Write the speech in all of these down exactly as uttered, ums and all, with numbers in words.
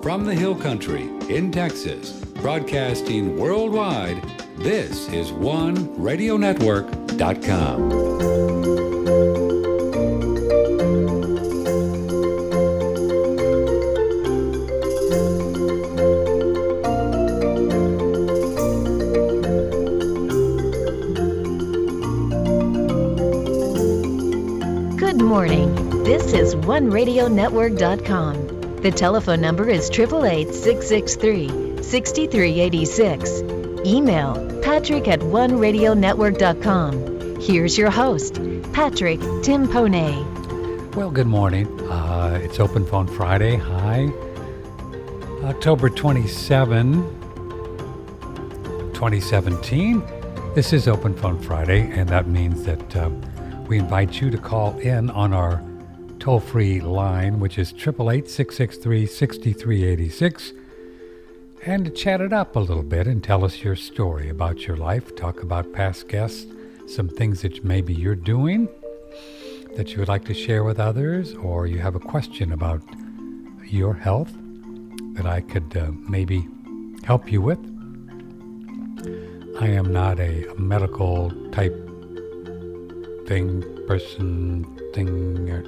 From the Hill Country in Texas, broadcasting worldwide, this is one radio network dot com. Good morning. This is one radio network dot com. The telephone number is eight eight eight, six six three, six three eight six. Email patrick at one radio network dot com. Here's your host, Patrick Timpone. Well, good morning. Uh, it's Open Phone Friday. Hi. October twenty-seventh, twenty seventeen. This is Open Phone Friday, and that means that uh, we invite you to call in on our toll-free line, which is eight eight eight, six six three, six three eight six, and to chat it up a little bit and tell us your story about your life, talk about past guests, some things that maybe you're doing that you would like to share with others, or you have a question about your health that I could uh, maybe help you with. I am not a medical type thing, person, thing, or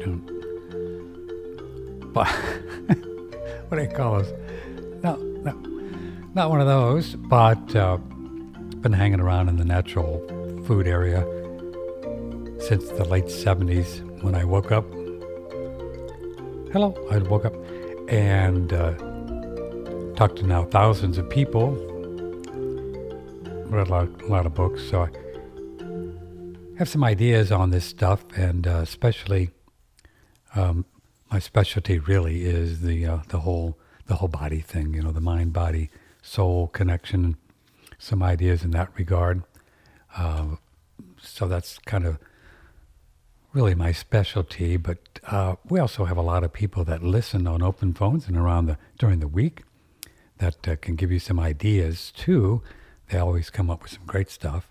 but what do you call us? No, no, not one of those. But uh, been hanging around in the natural food area since the late seventies when I woke up. Hello, I woke up and uh, talked to now thousands of people. Read a lot, a lot of books, so I have some ideas on this stuff, and uh, especially. Um, my specialty really is the uh, the whole the whole body thing, you know, the mind, body, soul connection. Some ideas in that regard. Uh, so that's kind of really my specialty. But uh, we also have a lot of people that listen on open phones and around the during the week that uh, can give you some ideas too. They always come up with some great stuff.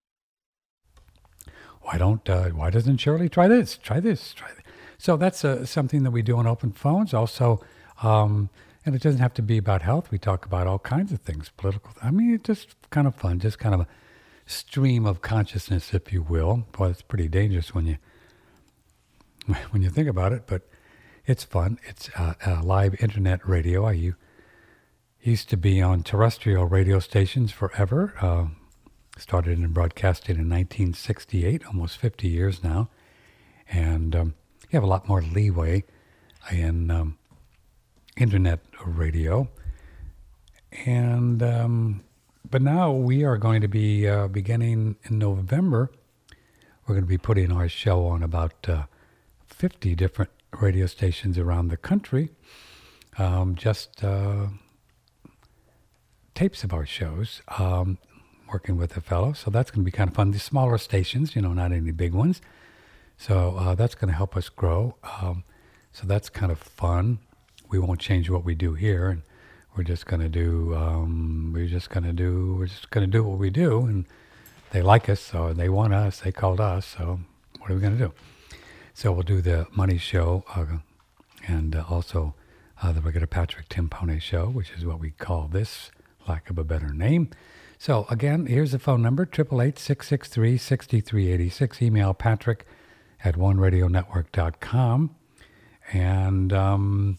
Why don't uh, why doesn't Shirley try this? Try this. Try this. So that's uh, something that we do on open phones also. Um, and it doesn't have to be about health. We talk about all kinds of things, political. I mean, it's just kind of fun, just kind of a stream of consciousness, if you will. Boy, it's pretty dangerous when you when you think about it, but it's fun. It's uh, uh, live internet radio. I u- used to be on terrestrial radio stations forever. Uh, started in broadcasting in nineteen sixty-eight, almost fifty years now. And um, you have a lot more leeway in um, internet radio, and um, but now we are going to be uh, beginning in November. We're going to be putting our show on about uh, fifty different radio stations around the country. Um, just uh, tapes of our shows, um, working with a fellow. So that's going to be kind of fun. The smaller stations, you know, not any big ones. So uh, that's going to help us grow. Um, so that's kind of fun. We won't change what we do here, and we're just going to do. Um, we're just going to do. We're just going to do what we do, and they like us, so they want us. They called us. So what are we going to do? So we'll do the Money Show, uh, and uh, also uh, the regular Patrick Timpone Show, which is what we call this, lack of a better name. So again, here's the phone number: eight eight eight, six six three, six three eight six. Email Patrick at one radio network dot com, and um,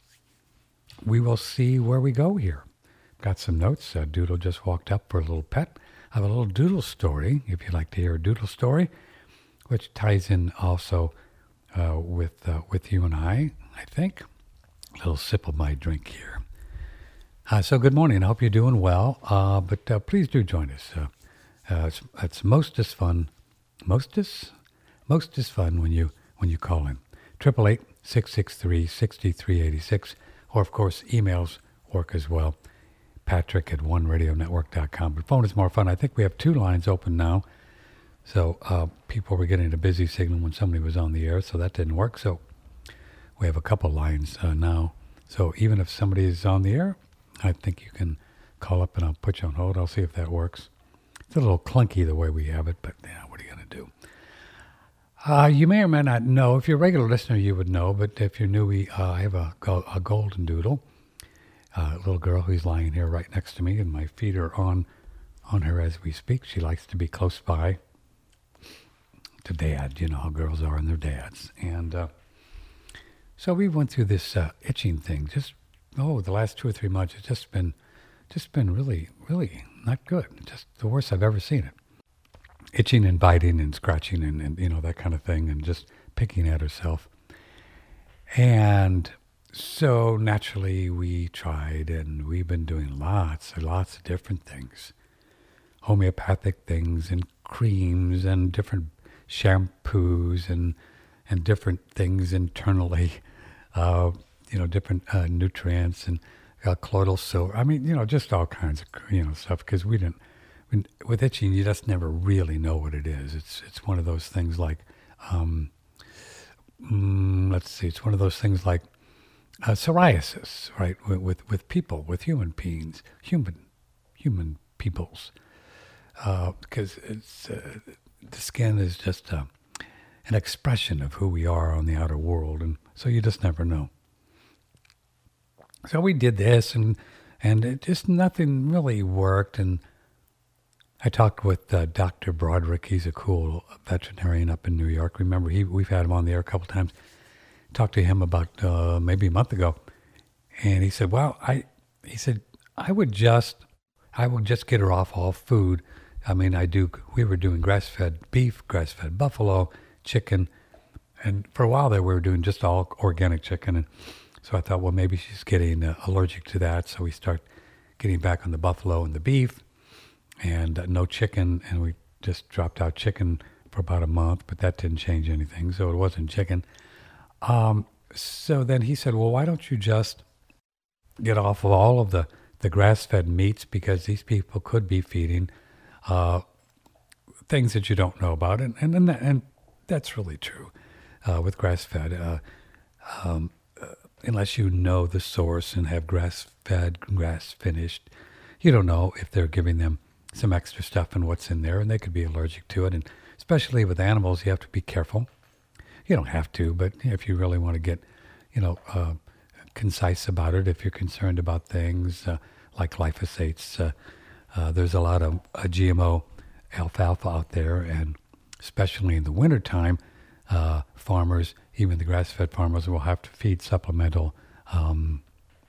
we will see where we go here. Got some notes. Uh, Doodle just walked up for a little pet. I have a little doodle story, if you'd like to hear a doodle story, which ties in also uh, with uh, with you and I, I think. A little sip of my drink here. Uh, so good morning. I hope you're doing well, uh, but uh, please do join us. Uh, uh, it's, it's most as fun, most as Most is fun when you when you call in. eight eight eight, six six three, six three eight six. Or, of course, emails work as well. Patrick at one radio network dot com. But phone is more fun. I think we have two lines open now. So uh, people were getting a busy signal when somebody was on the air, so that didn't work. So we have a couple lines uh, now. So even if somebody is on the air, I think you can call up and I'll put you on hold. I'll see if that works. It's a little clunky the way we have it, but yeah, what are you going to do? Uh, you may or may not know. If you're a regular listener, you would know. But if you're new, we uh, I have a, go- a golden doodle. uh, little girl who's lying here right next to me, and my feet are on on her as we speak. She likes to be close by to Dad. You know how girls are and their dads. And uh, so we went through this uh, itching thing. Just oh, the last two or three months, it's just been just been really, really not good. Just the worst I've ever seen it. Itching and biting and scratching and, and you know that kind of thing, and just picking at herself. And so naturally we tried, and we've been doing lots and lots of different things. Homeopathic things and creams and different shampoos and and different things internally, uh, you know, different uh, nutrients and uh, colloidal silver. I mean, you know, just all kinds of, you know, stuff, because we didn't, we, with itching, you just never really know what it is. It's it's one of those things like, um, mm, let's see, it's one of those things like uh, psoriasis, right, with, with, with people, with human beings, human, human peoples. Uh, because it's uh, the skin is just uh, an expression of who we are on the outer world, and so you just never know. So we did this, and and it just nothing really worked. And I talked with uh, Doctor Broderick. He's a cool veterinarian up in New York. Remember, he we've had him on the air a couple times. Talked to him about uh, maybe a month ago, and he said, "Well, I," he said, "I would just, I would just get her off all food." I mean, I do. We were doing grass-fed beef, grass-fed buffalo, chicken, and for a while there we were doing just all organic chicken. And so I thought, well, maybe she's getting uh, allergic to that. So we start getting back on the buffalo and the beef, and uh, no chicken. And we just dropped out chicken for about a month, but that didn't change anything. So it wasn't chicken. Um, so then he said, well, why don't you just get off of all of the, the grass-fed meats, because these people could be feeding Uh, things that you don't know about, and and and, that, and that's really true uh, with grass-fed. Uh, um, uh, unless you know the source and have grass-fed, grass-finished, you don't know if they're giving them some extra stuff and what's in there, and they could be allergic to it. And especially with animals, you have to be careful. You don't have to, but if you really want to get, you know, uh, concise about it, if you're concerned about things uh, like glyphosates. Uh, Uh, there's a lot of uh, G M O alfalfa out there, and especially in the wintertime, uh, farmers, even the grass-fed farmers, will have to feed supplemental um,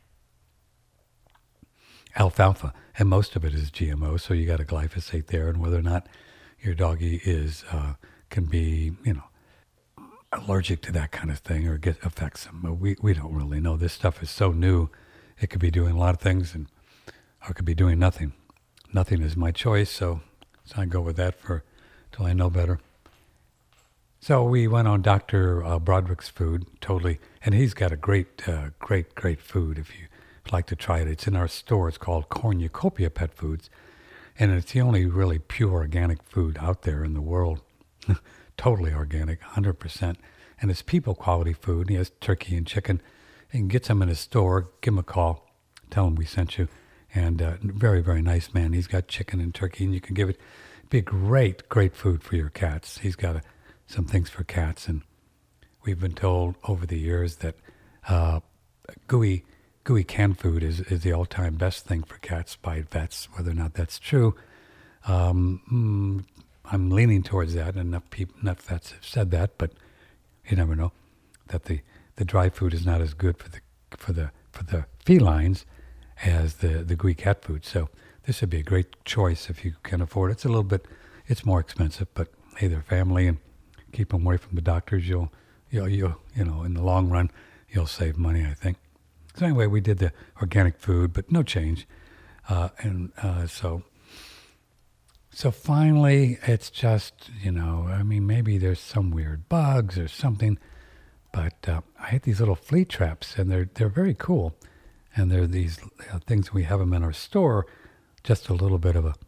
alfalfa, and most of it is G M O, so you got a glyphosate there, and whether or not your doggy is uh, can be, you know, allergic to that kind of thing or get affects them. But we, we don't really know. This stuff is so new, it could be doing a lot of things, and or it could be doing nothing. Nothing is my choice, so, so I go with that for till I know better. So we went on Doctor Uh, Broderick's food, totally, and he's got a great, uh, great, great food if you'd like to try it. It's in our store. It's called Cornucopia Pet Foods, and it's the only really pure organic food out there in the world. Totally organic, one hundred percent, and it's people quality food. He has turkey and chicken. You can get some in his store. Give him a call. Tell him we sent you. And uh, very, very nice man. He's got chicken and turkey, and you can give it. Be great, great food for your cats. He's got a, some things for cats, and we've been told over the years that uh, gooey, gooey canned food is, is the all-time best thing for cats by vets. Whether or not that's true, um, mm, I'm leaning towards that. And enough people, enough vets have said that, but you never know. That the, the dry food is not as good for the for the for the felines as the, the gooey cat food. So this would be a great choice if you can afford it. It's a little bit, it's more expensive, but hey, they're family, and keep them away from the doctors. You'll, you'll, you'll, you know, in the long run, you'll save money, I think. So anyway, we did the organic food, but no change. Uh, and uh, so, so finally, it's just, you know, I mean, maybe there's some weird bugs or something, but uh, I had these little flea traps, and they're they're very cool. And they're these uh, things, we have them in our store, just a little bit of a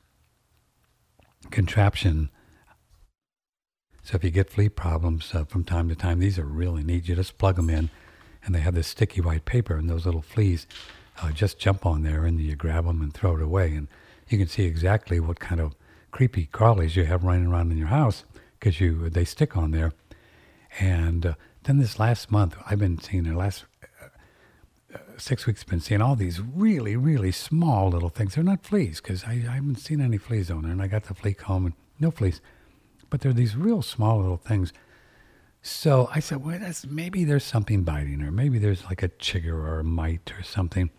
contraption. So if you get flea problems uh, from time to time, these are really neat. You just plug them in, and they have this sticky white paper, and those little fleas uh, just jump on there, and you grab them and throw it away. And you can see exactly what kind of creepy crawlies you have running around in your house, because you they stick on there. And uh, then this last month, I've been seeing the last six weeks, been seeing all these really, really small little things. They're not fleas, because I, I haven't seen any fleas on there, and I got the flea comb and no fleas. But they're these real small little things. So I said, well, that's, maybe there's something biting her. Maybe there's like a chigger or a mite or something.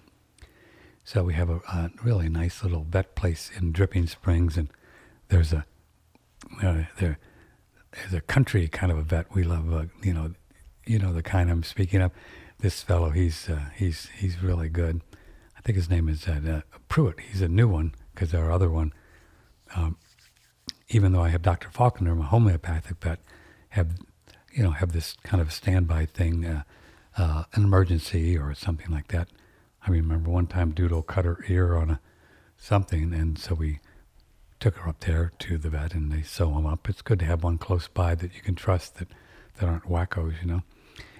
So we have a, a really nice little vet place in Dripping Springs, and there's a uh, there, there's a country kind of a vet we love. Uh, you know, you know the kind I'm speaking of. This fellow, he's uh, he's he's really good. I think his name is uh, uh, Pruitt. He's a new one, because our other one, um, even though I have Doctor Faulkner, my homeopathic vet, have you know have this kind of standby thing, uh, uh, an emergency or something like that. I remember one time Doodle cut her ear on a something, and so we took her up there to the vet, and they sew them up. It's good to have one close by that you can trust, that, that aren't wackos, you know.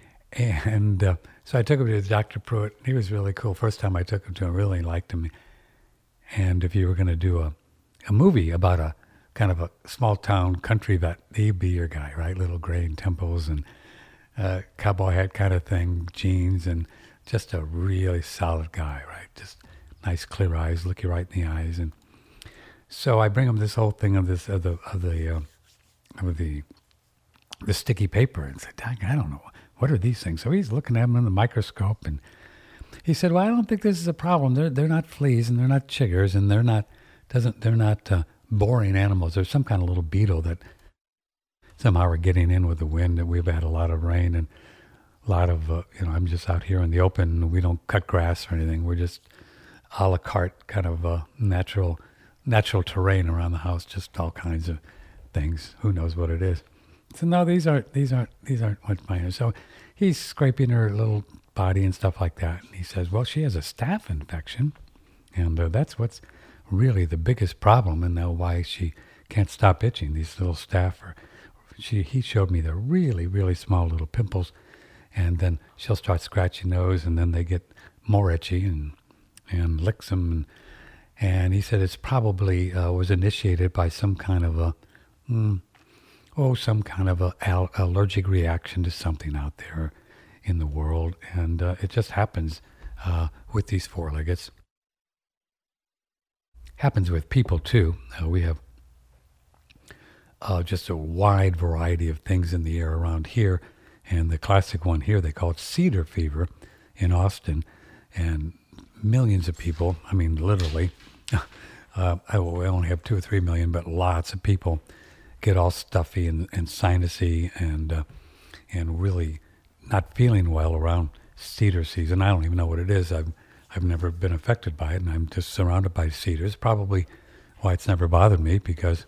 And uh, so I took him to Doctor Pruitt. He was really cool. First time I took him to him, really liked him. And if you were going to do a, a movie about a kind of a small town country vet, he'd be your guy, right? Little graying temples and uh, cowboy hat kind of thing, jeans, and just a really solid guy, right? Just nice clear eyes, look you right in the eyes. And so I bring him this whole thing of this of the of the uh, of the the sticky paper, and said, I don't know, what are these things? So he's looking at them in the microscope, and he said, well, I don't think this is a problem. They're they're not fleas, and they're not chiggers, and they're not doesn't they're not uh, boring animals. There's some kind of little beetle that somehow are getting in with the wind, and we've had a lot of rain and a lot of, uh, you know, I'm just out here in the open. We don't cut grass or anything. We're just a la carte kind of uh, natural natural terrain around the house, just all kinds of things. Who knows what it is? So no, these aren't these aren't these aren't much minor. So he's scraping her little body and stuff like that, and he says, well, she has a staph infection, and uh, that's what's really the biggest problem, and now why she can't stop itching. These little staph, or she he showed me the really really small little pimples. And then she'll start scratching those, and then they get more itchy and and licks them. And, and he said it's probably uh, was initiated by some kind of a, mm, oh, some kind of a al- allergic reaction to something out there in the world. And uh, it just happens uh, with these four-leggeds. Happens with people, too. Uh, we have uh, just a wide variety of things in the air around here. And the classic one here, they call it cedar fever in Austin. And millions of people, I mean, literally, uh, I will we only have two or three million, but lots of people get all stuffy and, and sinusy and uh, and really not feeling well around cedar season. I don't even know what it is. I've, I've never been affected by it, and I'm just surrounded by cedars. Probably why it's never bothered me, because,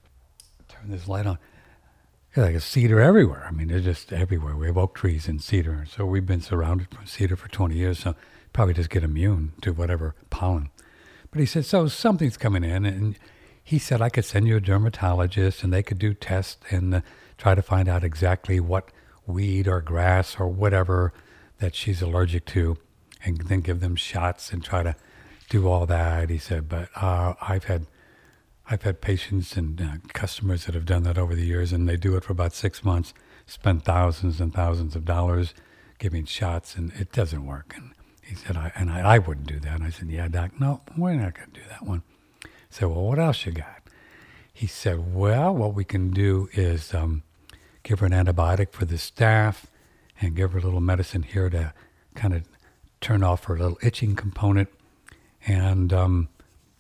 turn this light on. Like a cedar everywhere. I mean, they're just everywhere. We have oak trees and cedar. So we've been surrounded by cedar for twenty years, so probably just get immune to whatever pollen. But he said, so something's coming in, and he said I could send you a dermatologist, and they could do tests and uh, try to find out exactly what weed or grass or whatever that she's allergic to, and then give them shots and try to do all that. He said, but uh, I've had I've had patients and uh, customers that have done that over the years, and they do it for about six months, spend thousands and thousands of dollars giving shots, and it doesn't work. And he said, I, and I, I wouldn't do that. And I said, yeah, doc, no, we're not going to do that one. I said, well, what else you got? He said, well, what we can do is um, give her an antibiotic for the staph and give her a little medicine here to kind of turn off her little itching component. And um,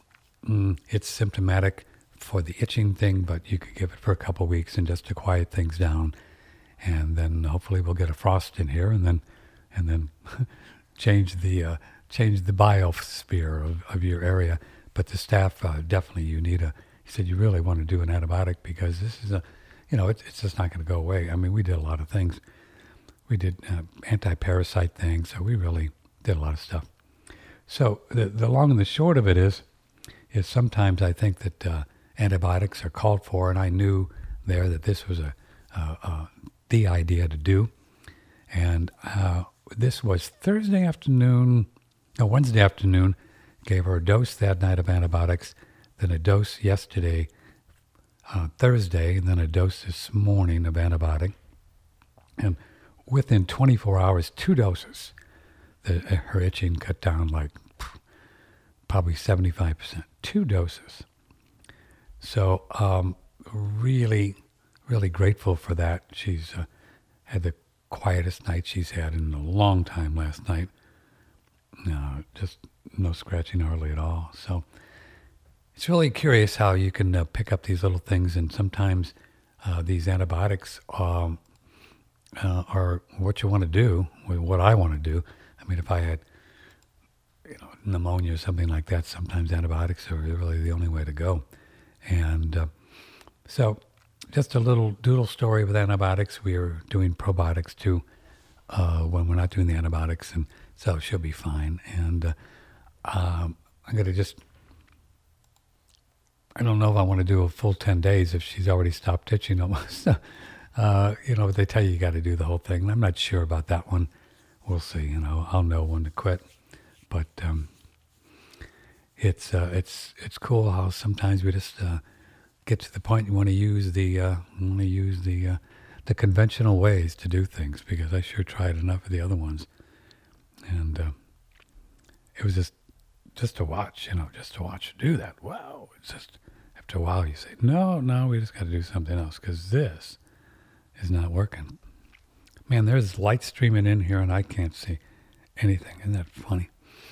Mm, it's symptomatic for the itching thing, but you could give it for a couple of weeks and just to quiet things down, and then hopefully we'll get a frost in here, and then and then change the uh, change the biosphere of, of your area. But the staph, uh, definitely you need a. He said you really want to do an antibiotic, because this is a, you know, it's it's just not going to go away. I mean, we did a lot of things. We did uh, anti-parasite things, so we really did a lot of stuff. So the the long and the short of it is. is sometimes I think that uh, antibiotics are called for, and I knew there that this was a, uh, uh, the idea to do. And uh, this was Thursday afternoon, no, Wednesday afternoon, gave her a dose that night of antibiotics, then a dose yesterday, uh, Thursday, and then a dose this morning of antibiotic. And within twenty-four hours, two doses. the, her itching cut down like probably seventy-five percent. Two doses. So um, really, really grateful for that. She's uh, had the quietest night she's had in a long time last night. No, just no scratching hardly at all. So it's really curious how you can uh, pick up these little things, and sometimes uh, these antibiotics um, uh, are what you want to do, what I want to do. I mean, if I had you know, pneumonia or something like that, sometimes antibiotics are really the only way to go. And uh, so just a little doodle story with antibiotics. We are doing probiotics too uh, when we're not doing the antibiotics, and so she'll be fine. And uh, um, I'm going to just, I don't know if I want to do a full ten days if she's already stopped itching almost. uh, you know, they tell you you got to do the whole thing. I'm not sure about that one. We'll see, you know, I'll know when to quit. But um, it's uh, it's it's cool how sometimes we just uh, get to the point you want to use the uh, want to use the uh, the conventional ways to do things, because I sure tried enough of the other ones, and uh, it was just just to watch, you know, just to watch her do that. Wow, it's just after a while you say, no, no, we just got to do something else because this is not working. Man, there's light streaming in here and I can't see anything. Isn't that funny?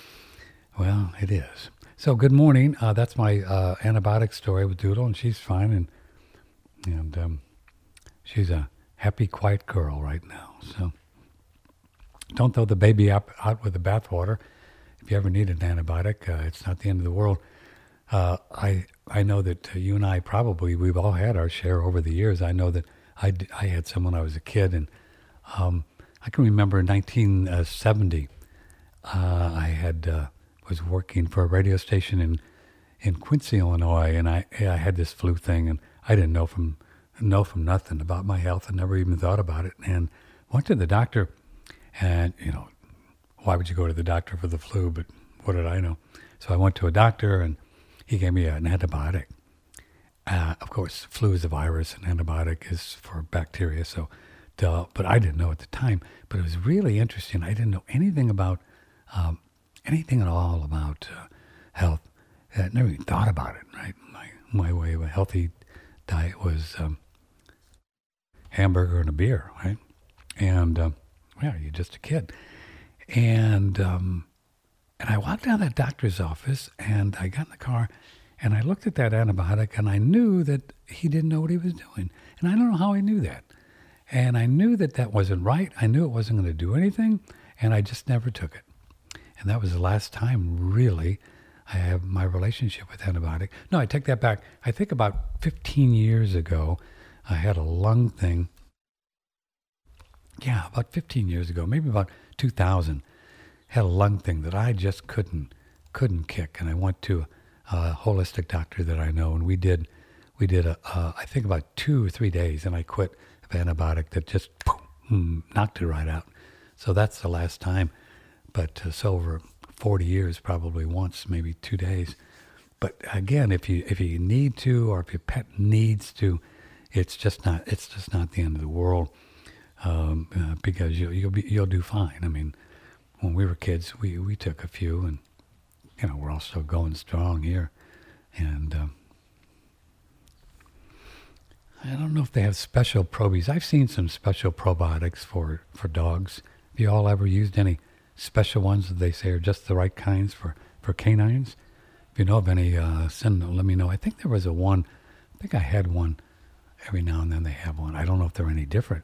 Well, it is. So good morning. Uh, that's my uh, antibiotic story with Doodle, and she's fine, and and um, she's a happy, quiet girl right now. So don't throw the baby up, out with the bathwater. If you ever need an antibiotic, uh, it's not the end of the world. Uh, I I know that uh, you and I probably, we've all had our share over the years. I know that I, d- I had some when I was a kid, and um, I can remember in nineteen seventy, uh, I had... Uh, was working for a radio station in, in Quincy, Illinois, and I I had this flu thing, and I didn't know from know from nothing about my health. I never even thought about it, and went to the doctor, and you know, why would you go to the doctor for the flu? But what did I know? So I went to a doctor, and he gave me an antibiotic. Uh, of course, flu is a virus, and antibiotic is for bacteria. So, duh, but I didn't know at the time. But it was really interesting. I didn't know anything about. Um, Anything at all about uh, health. I never even thought about it, right? My my way of a healthy diet was um, hamburger and a beer, right? And, um, well, you're just a kid. And um, and I walked down that doctor's office, and I got in the car, and I looked at that antibiotic, and I knew that he didn't know what he was doing. And I don't know how he knew that. And I knew that that wasn't right. I knew it wasn't going to do anything, and I just never took it. And that was the last time, really, I have my relationship with antibiotic. No, I take that back. I think about fifteen years ago, I had a lung thing. Yeah, about fifteen years ago, maybe about two thousand, had a lung thing that I just couldn't couldn't kick. And I went to a holistic doctor that I know, and we did, we did a, uh, I think about two or three days, and I quit an antibiotic that just boom, knocked it right out. So that's the last time. But uh, so over forty years, probably once, maybe two days. But again, if you if you need to, or if your pet needs to, it's just not it's just not the end of the world, um, uh, because you, you'll be you'll do fine. I mean, when we were kids, we, we took a few, and you know we're all still going strong here. And um, I don't know if they have special probies. I've seen some special probiotics for, for dogs. Have you all ever used any special ones that they say are just the right kinds for, for canines? If you know of any, uh, send, let me know. I think there was a one, I think I had one. Every now and then they have one. I don't know if they're any different.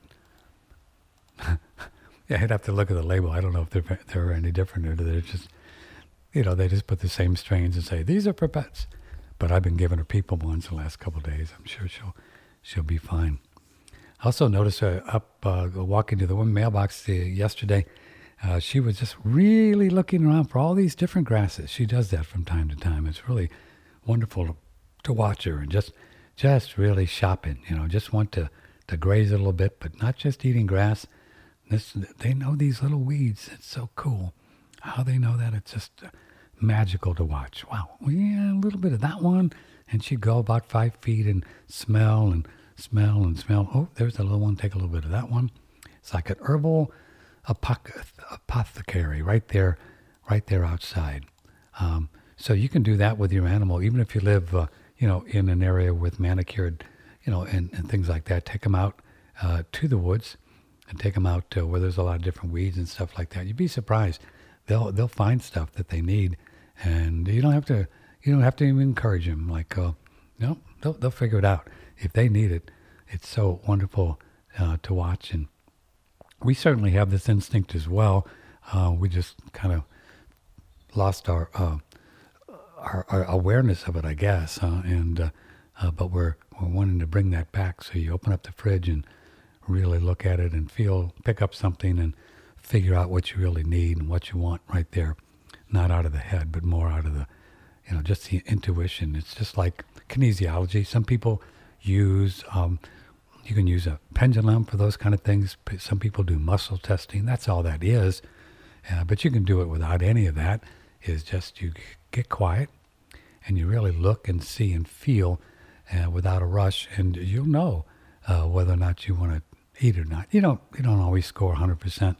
Yeah, I'd have to look at the label. I don't know if they're, they're any different, or they're just, you know, they just put the same strains and say, these are for pets. But I've been giving her people ones the last couple of days. I'm sure she'll she'll be fine. I also noticed her up, uh, walking to the mailbox uh, yesterday. Uh, she was just really looking around for all these different grasses. She does that from time to time. It's really wonderful to, to watch her, and just just really shopping, you know, just want to, to graze a little bit, but not just eating grass. This, they know these little weeds. It's so cool how they know that. It's just uh, magical to watch. Wow, well, yeah, a little bit of that one. And she'd go about five feet and smell and smell and smell. Oh, there's a little one. Take a little bit of that one. It's like an herbal apoc- apothecary right there, right there outside. Um, so you can do that with your animal, even if you live, uh, you know, in an area with manicured, you know, and, and things like that. Take them out uh, to the woods, and take them out uh, where there's a lot of different weeds and stuff like that. You'd be surprised. They'll they'll find stuff that they need, and you don't have to you don't have to even encourage them. Like, uh, no, they'll they'll figure it out if they need it. It's so wonderful uh, to watch, and we certainly have this instinct as well. Uh, we just kind of lost our, uh, our our awareness of it, I guess, uh, and uh, uh, but we're we're wanting to bring that back. So you open up the fridge and really look at it and feel, pick up something and figure out what you really need and what you want right there, not out of the head, but more out of the, you know, just the intuition. It's just like kinesiology. Some people use, um, you can use a pendulum for those kind of things. Some people do muscle testing. That's all that is. Uh, but you can do it without any of that. Is just you get quiet and you really look and see and feel uh, without a rush, and you'll know uh, whether or not you want to eat or not. You don't, you don't always score one hundred percent.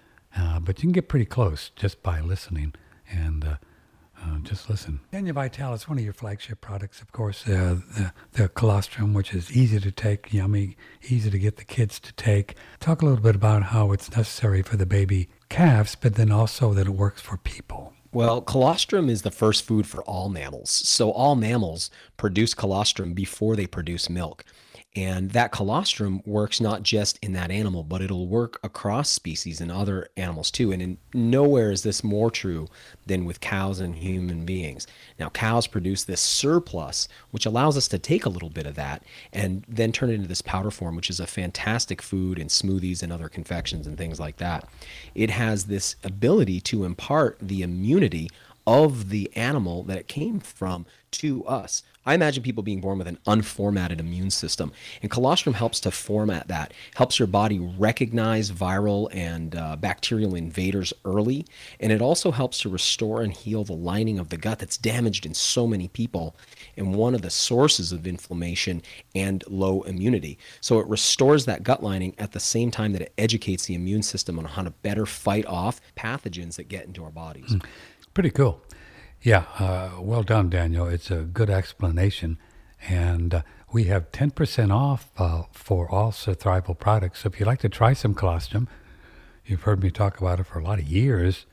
Uh, but you can get pretty close just by listening, and uh, uh, just listen. Daniel Vital is one of your flagship products, of course, uh, the, the colostrum, which is easy to take, yummy, easy to get the kids to take. Talk a little bit about how it's necessary for the baby calves, but then also that it works for people. Well, colostrum is the first food for all mammals. So all mammals produce colostrum before they produce milk. And that colostrum works not just in that animal, but it'll work across species and other animals too. And in nowhere is this more true than with cows and human beings. Now, cows produce this surplus, which allows us to take a little bit of that and then turn it into this powder form, which is a fantastic food in smoothies and other confections and things like that. It has this ability to impart the immunity of the animal that it came from to us. I imagine people being born with an unformatted immune system, and colostrum helps to format that, helps your body recognize viral and uh, bacterial invaders early, and it also helps to restore and heal the lining of the gut that's damaged in so many people, and one of the sources of inflammation and low immunity. So it restores that gut lining at the same time that it educates the immune system on how to better fight off pathogens that get into our bodies. Mm. Pretty cool. Yeah, uh, well done, Daniel. It's a good explanation. And uh, we have ten percent off uh, for all Surthrival products. So if you'd like to try some colostrum, you've heard me talk about it for a lot of years.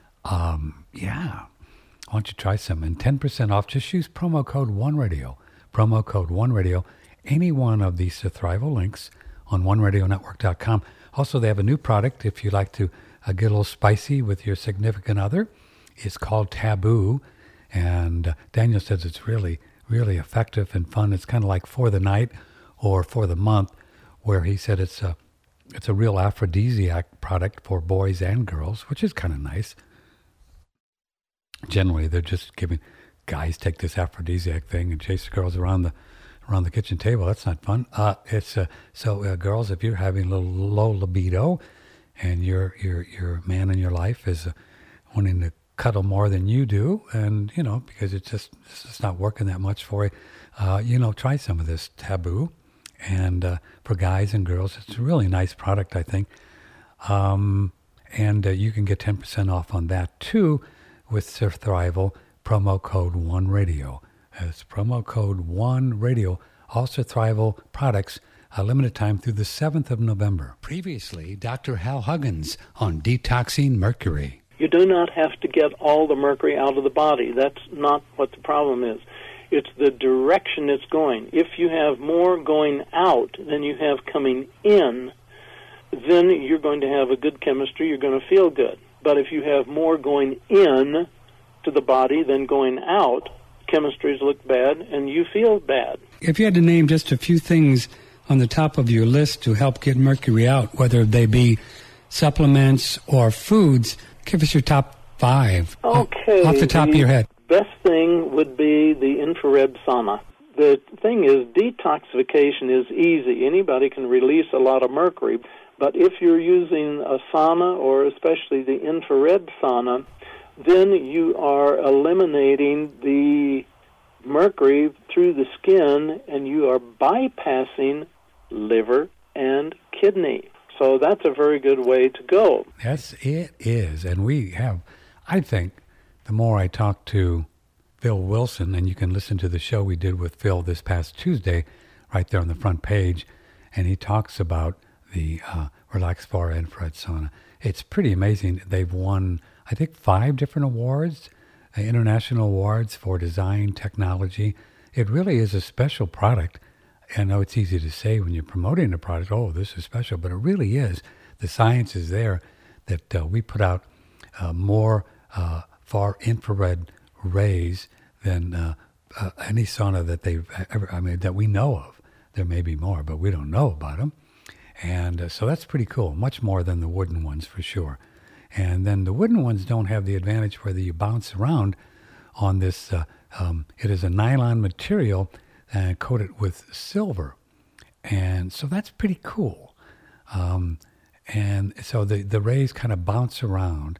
Um, yeah, why don't you try some? And ten percent off, just use promo code OneRadio. Promo code OneRadio. Any one of these Surthrival links on one radio network dot com. Also, they have a new product if you'd like to uh, get a little spicy with your significant other. It's called Taboo, and uh, Daniel says it's really, really effective and fun. It's kind of like for the night or for the month, where he said it's a, it's a real aphrodisiac product for boys and girls, which is kind of nice. Generally, they're just giving guys take this aphrodisiac thing and chase the girls around the around the kitchen table. That's not fun. Uh, it's uh, so uh, girls, if you're having a little low libido, and your your your man in your life is uh, wanting to cuddle more than you do, and you know, because it's just it's just not working that much for you, uh, you know, try some of this Taboo. And uh, for guys and girls, it's a really nice product, I think. Um, and uh, you can get ten percent off on that too with Surthrival, promo code OneRadio. It's promo code OneRadio. All Surthrival products, a limited time through the seventh of November. Previously, Doctor Hal Huggins on Detoxing Mercury. You do not have to get all the mercury out of the body. That's not what the problem is. It's the direction it's going. If you have more going out than you have coming in, then you're going to have a good chemistry. You're going to feel good. But if you have more going in to the body than going out, chemistries look bad and you feel bad. If you had to name just a few things on the top of your list to help get mercury out, whether they be supplements or foods, give us your top five. Okay. Off the top the of your head. Best thing would be the infrared sauna. The thing is, detoxification is easy. Anybody can release a lot of mercury. But if you're using a sauna, or especially the infrared sauna, then you are eliminating the mercury through the skin, and you are bypassing liver and kidney. So that's a very good way to go. Yes, it is. And we have, I think, the more I talk to Phil Wilson, and you can listen to the show we did with Phil this past Tuesday, right there on the front page, and he talks about the uh, Relax Far Infrared Sauna. It's pretty amazing. They've won, I think, five different awards, uh, international awards for design, technology. It really is a special product. I know it's easy to say when you're promoting a product, oh, this is special, but it really is. The science is there that uh, we put out uh, more uh, far infrared rays than uh, uh, any sauna that they've ever, I mean, that we know of. There may be more, but we don't know about them. And uh, so that's pretty cool, much more than the wooden ones for sure. And then the wooden ones don't have the advantage where you bounce around on this. Uh, um, it is a nylon material and coated with silver. And so that's pretty cool. Um, and so the, the rays kind of bounce around.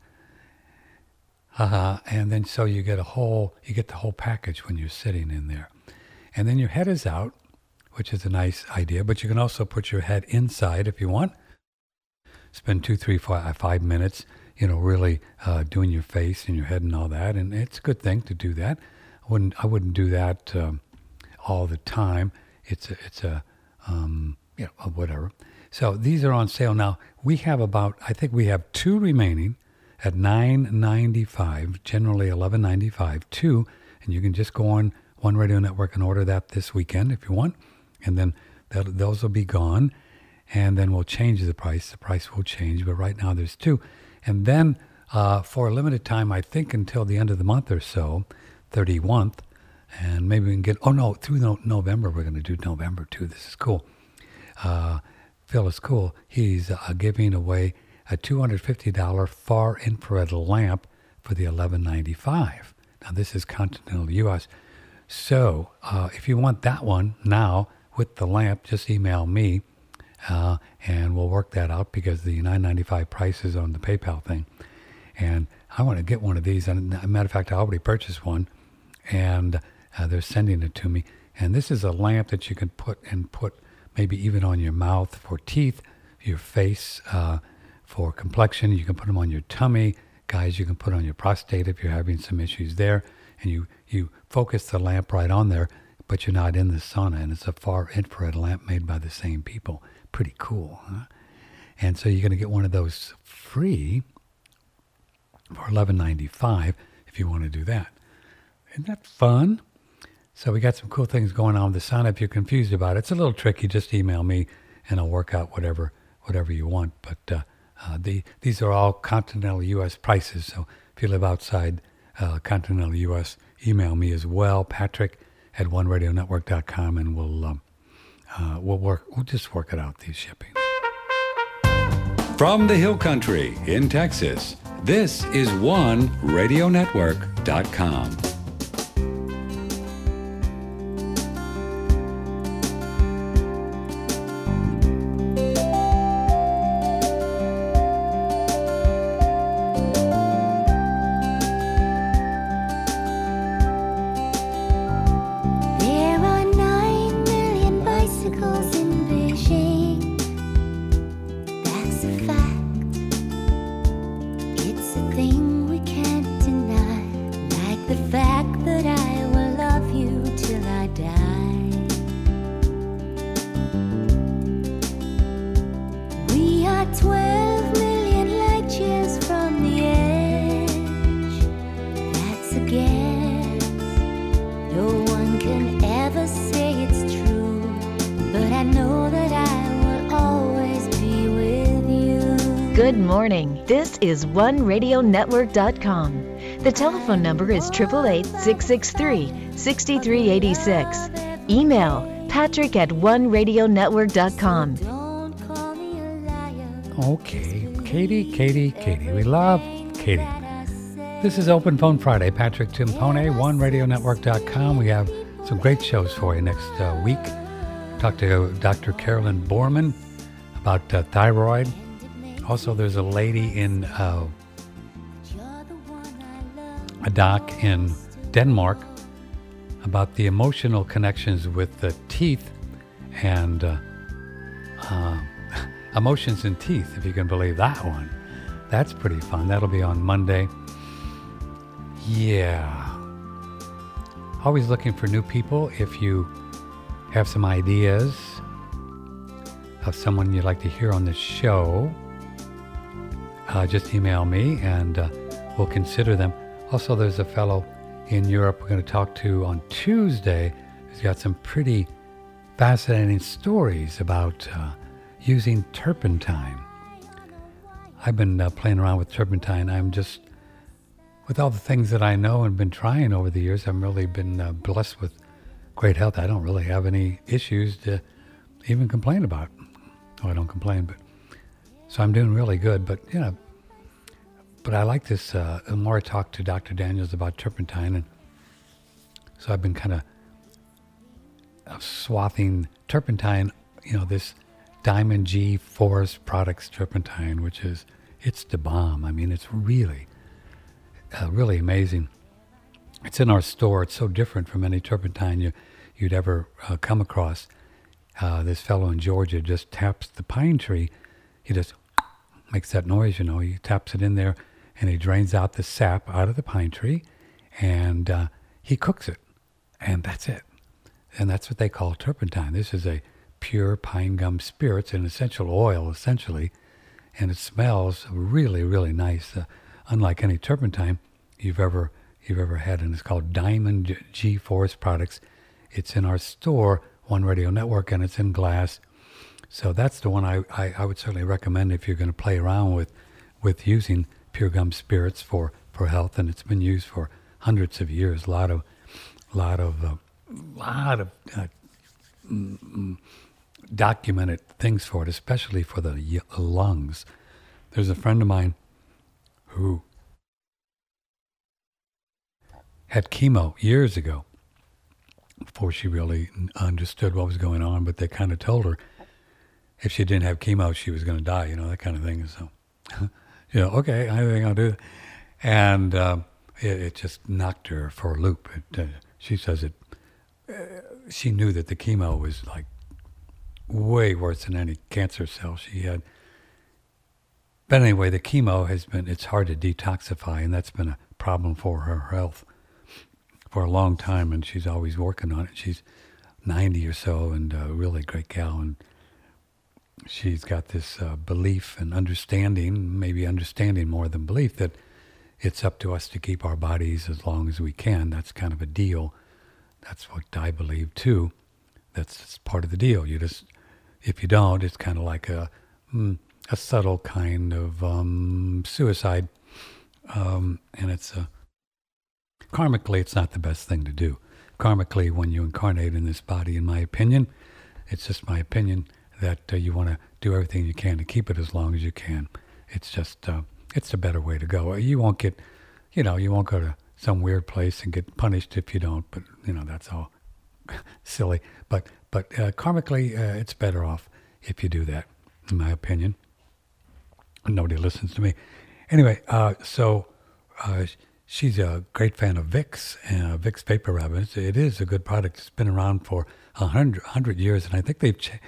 Uh, and then so you get a whole, you get the whole package when you're sitting in there. And then your head is out, which is a nice idea, but you can also put your head inside if you want. Spend two, three, five, five minutes, you know, really uh, doing your face and your head and all that. And it's a good thing to do that. I wouldn't, I wouldn't do that um, all the time. It's a, it's a, um, you know, whatever. So these are on sale now. We have about, I think we have two remaining at nine ninety-five, generally eleven ninety-five, two, and you can just go on One Radio Network and order that this weekend if you want, and then that, those will be gone, and then we'll change the price. The price will change, but right now there's two. And then uh, for a limited time, I think until the end of the month or so, thirty-first, and maybe we can get, oh no, through no, November, we're going to do November too. This is cool. Uh, Phil is cool. He's uh, giving away a two hundred fifty dollars far infrared lamp for the eleven ninety-five. Now this is continental U S. So uh, if you want that one now with the lamp, just email me uh, and we'll work that out because the nine ninety-five price is on the PayPal thing. And I want to get one of these. And as a matter of fact, I already purchased one and uh, they're sending it to me. And this is a lamp that you can put and put maybe even on your mouth for teeth, your face, uh, for complexion. You can put them on your tummy. Guys, you can put on your prostate if you're having some issues there. And you, you focus the lamp right on there, but you're not in the sauna. And it's a far infrared lamp made by the same people. Pretty cool, huh? And so you're going to get one of those free for eleven ninety-five if you want to do that. Isn't that fun? So we got some cool things going on with the sauna. If you're confused about it, it's a little tricky. Just email me and I'll work out whatever whatever you want. But uh, uh, the these are all continental U S prices. So if you live outside uh, continental U S, email me as well, Patrick at one radio network dot com, and we'll um, uh, we'll work. We'll just work it out, the shipping. From the Hill Country in Texas, this is one radio network dot com. Good morning. This is one radio network dot com. The telephone number is eight eight eight, six six three, six three eight six. Email patrick at one radio network dot com. Okay, Katie, Katie, Katie. We love Katie. This is Open Phone Friday. Patrick Timpone, one radio network dot com. We have some great shows for you next uh, week. Talk to Doctor Carolyn Borman about uh, thyroid. Also, there's a lady in uh, a doc in Denmark about the emotional connections with the teeth. And uh, uh, Emotions and Teeth, if you can believe that one. That's pretty fun. That'll be on Monday. Yeah. Always looking for new people. If you have some ideas of someone you'd like to hear on the show, uh, just email me and uh, we'll consider them. Also, there's a fellow in Europe we're going to talk to on Tuesday who's got some pretty fascinating stories about uh, using turpentine. I've been uh, playing around with turpentine. I'm just, with all the things that I know and been trying over the years, I've really been uh, blessed with great health. I don't really have any issues to even complain about. Oh, I don't complain, but so I'm doing really good. But, you know, but I like this. Uh, the more I talk to Doctor Daniels about turpentine, and so I've been kind of uh, swathing turpentine, you know, this Diamond G Forest Products turpentine, which is, it's the bomb. I mean, it's really, uh, really amazing. It's in our store. It's so different from any turpentine you, you'd ever uh, come across. Uh, this fellow in Georgia just taps the pine tree. He just makes that noise, you know. He taps it in there, and he drains out the sap out of the pine tree, and uh, he cooks it, and that's it. And that's what they call turpentine. This is a pure pine gum spirits, an essential oil, essentially, and it smells really, really nice, uh, unlike any turpentine you've ever you've ever had, and it's called Diamond G Forest Products. It's in our store, One Radio Network, and it's in glass. So that's the one I, I, I would certainly recommend if you're going to play around with with using pure gum spirits for, for health, and it's been used for hundreds of years. A lot of lot of uh, lot of uh, mm, documented things for it, especially for the lungs. There's a friend of mine who had chemo years ago before she really understood what was going on, but they kind of told her if she didn't have chemo, she was going to die, you know, that kind of thing. So, you know, okay, I think I'll do it. And um, it, it just knocked her for a loop. It, uh, she says it, uh, she knew that the chemo was like way worse than any cancer cell she had. But anyway, the chemo has been, it's hard to detoxify, and that's been a problem for her health for a long time, and she's always working on it. She's ninety or so, and a really great gal, and she's got this uh, belief and understanding, maybe understanding more than belief, that it's up to us to keep our bodies as long as we can. That's kind of a deal. That's what I believe too. That's part of the deal. You just, if you don't, it's kind of like a a subtle kind of um, suicide, um, and it's a karmically, it's not the best thing to do. Karmically, when you incarnate in this body, in my opinion, it's just my opinion, that uh, you want to do everything you can to keep it as long as you can. It's just, uh, it's a better way to go. You won't get, you know, you won't go to some weird place and get punished if you don't, but, you know, that's all silly. But, but uh, karmically, uh, it's better off if you do that, in my opinion. Nobody listens to me. Anyway, uh, so uh, she's a great fan of Vicks, uh, Vicks Vapor Rub. It's, it is a good product. It's been around for a hundred, hundred years, and I think they've ch-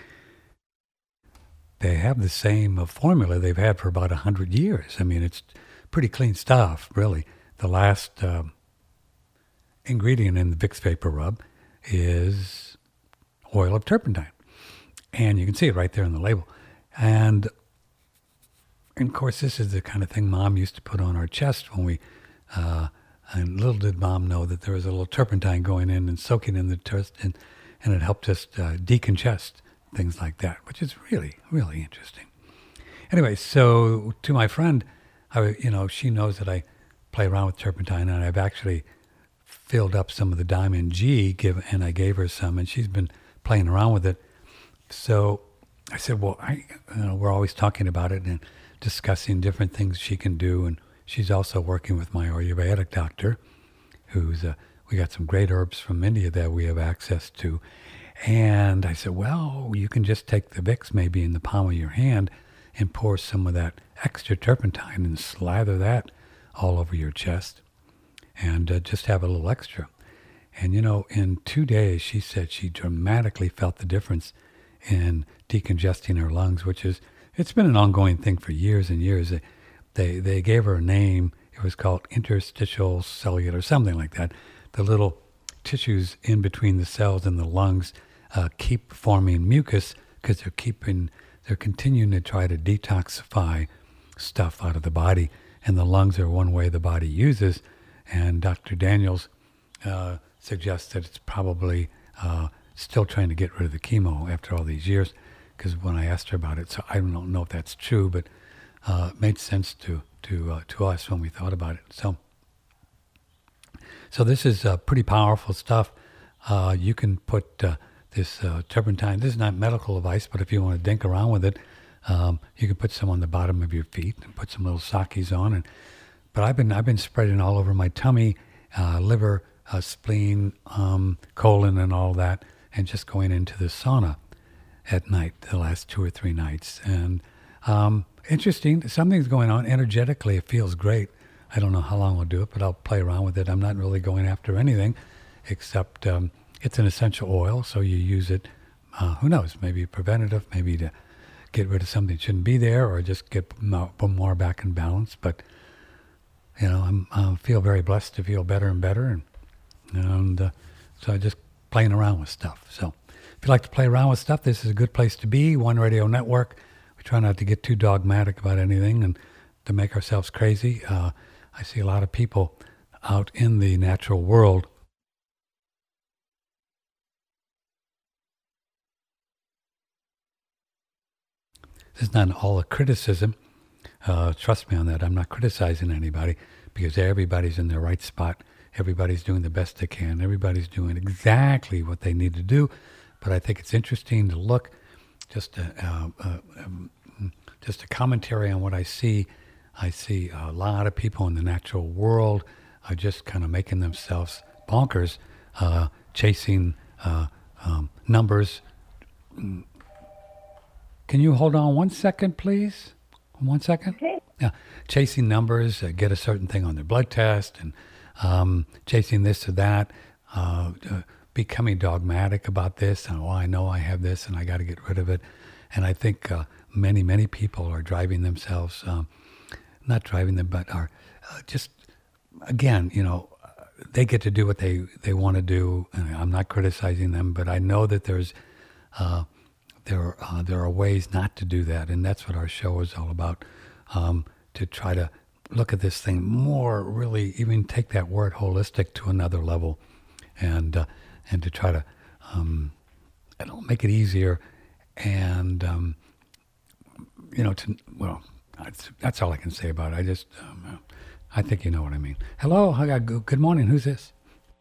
they have the same uh, formula they've had for about a hundred years. I mean, it's pretty clean stuff, really. The last uh, ingredient in the Vicks Vapor Rub is oil of turpentine, and you can see it right there on the label. And And of course, this is the kind of thing Mom used to put on our chest when we, uh, and little did Mom know that there was a little turpentine going in and soaking in the chest, and, and it helped us uh, decongest, things like that, which is really, really interesting. Anyway, so to my friend, I, you know, she knows that I play around with turpentine, and I've actually filled up some of the Diamond G, give, and I gave her some, and she's been playing around with it. So I said, well, I, you know, we're always talking about it, and discussing different things she can do, and she's also working with my Ayurvedic doctor, who's uh, we got some great herbs from India that we have access to. And I said, well, you can just take the Vicks maybe in the palm of your hand and pour some of that extra turpentine and slather that all over your chest, and uh, just have a little extra. And you know, in two days, she said she dramatically felt the difference in decongesting her lungs, which is It's been an ongoing thing for years and years. They, they, they gave her a name. It was called interstitial cellular, something like that. The little tissues in between the cells in the lungs uh, keep forming mucus because they're keeping, they're continuing to try to detoxify stuff out of the body. And the lungs are one way the body uses. And Doctor Daniels uh, suggests that it's probably uh, still trying to get rid of the chemo after all these years. Because when I asked her about it, so I don't know if that's true, but uh, it made sense to to uh, to us when we thought about it. So, so this is uh, pretty powerful stuff. Uh, you can put uh, this uh, turpentine. This is not medical advice, but if you want to dink around with it, um, you can put some on the bottom of your feet and put some little sakis on. And but I've been I've been spreading all over my tummy, uh, liver, uh, spleen, um, colon, and all that, and just going into the sauna at night, the last two or three nights. And um, interesting, something's going on energetically. It feels great. I don't know how long I'll do it, but I'll play around with it. I'm not really going after anything except um, it's an essential oil, so you use it, uh, who knows, maybe preventative, maybe to get rid of something that shouldn't be there or just get more, more back in balance. But, you know, I'm, I feel very blessed to feel better and better. And, and uh, so I just playing around with stuff. So if you like to play around with stuff, this is a good place to be. One Radio Network. We try not to get too dogmatic about anything and to make ourselves crazy. Uh, I see a lot of people out in the natural world This is not all a criticism. Uh, trust me on that. I'm not criticizing anybody because everybody's in their right spot. Everybody's doing the best they can. Everybody's doing exactly what they need to do. But I think it's interesting to look, just a, uh, uh, um, just a commentary on what I see. I see a lot of people in the natural world are just kind of making themselves bonkers, uh, chasing uh, um, numbers. Can you hold on one second, please? One second? Okay. Yeah, chasing numbers, uh, get a certain thing on their blood test, and um, chasing this or that, uh, uh, becoming dogmatic about this, and oh, I know I have this, and I got to get rid of it. And I think uh, many, many people are driving themselves, um, not driving them, but are uh, just, again, you know, they get to do what they, they want to do. And I'm not criticizing them, but I know that there's uh, there uh, there are ways not to do that, and that's what our show is all about. Um, to try to look at this thing more, really, even take that word holistic to another level, and uh, and to try to um, I don't know, make it easier, and um, you know, to well, that's, that's all I can say about it. I just um, I think you know what I mean. Hello, hi, good morning. Who's this?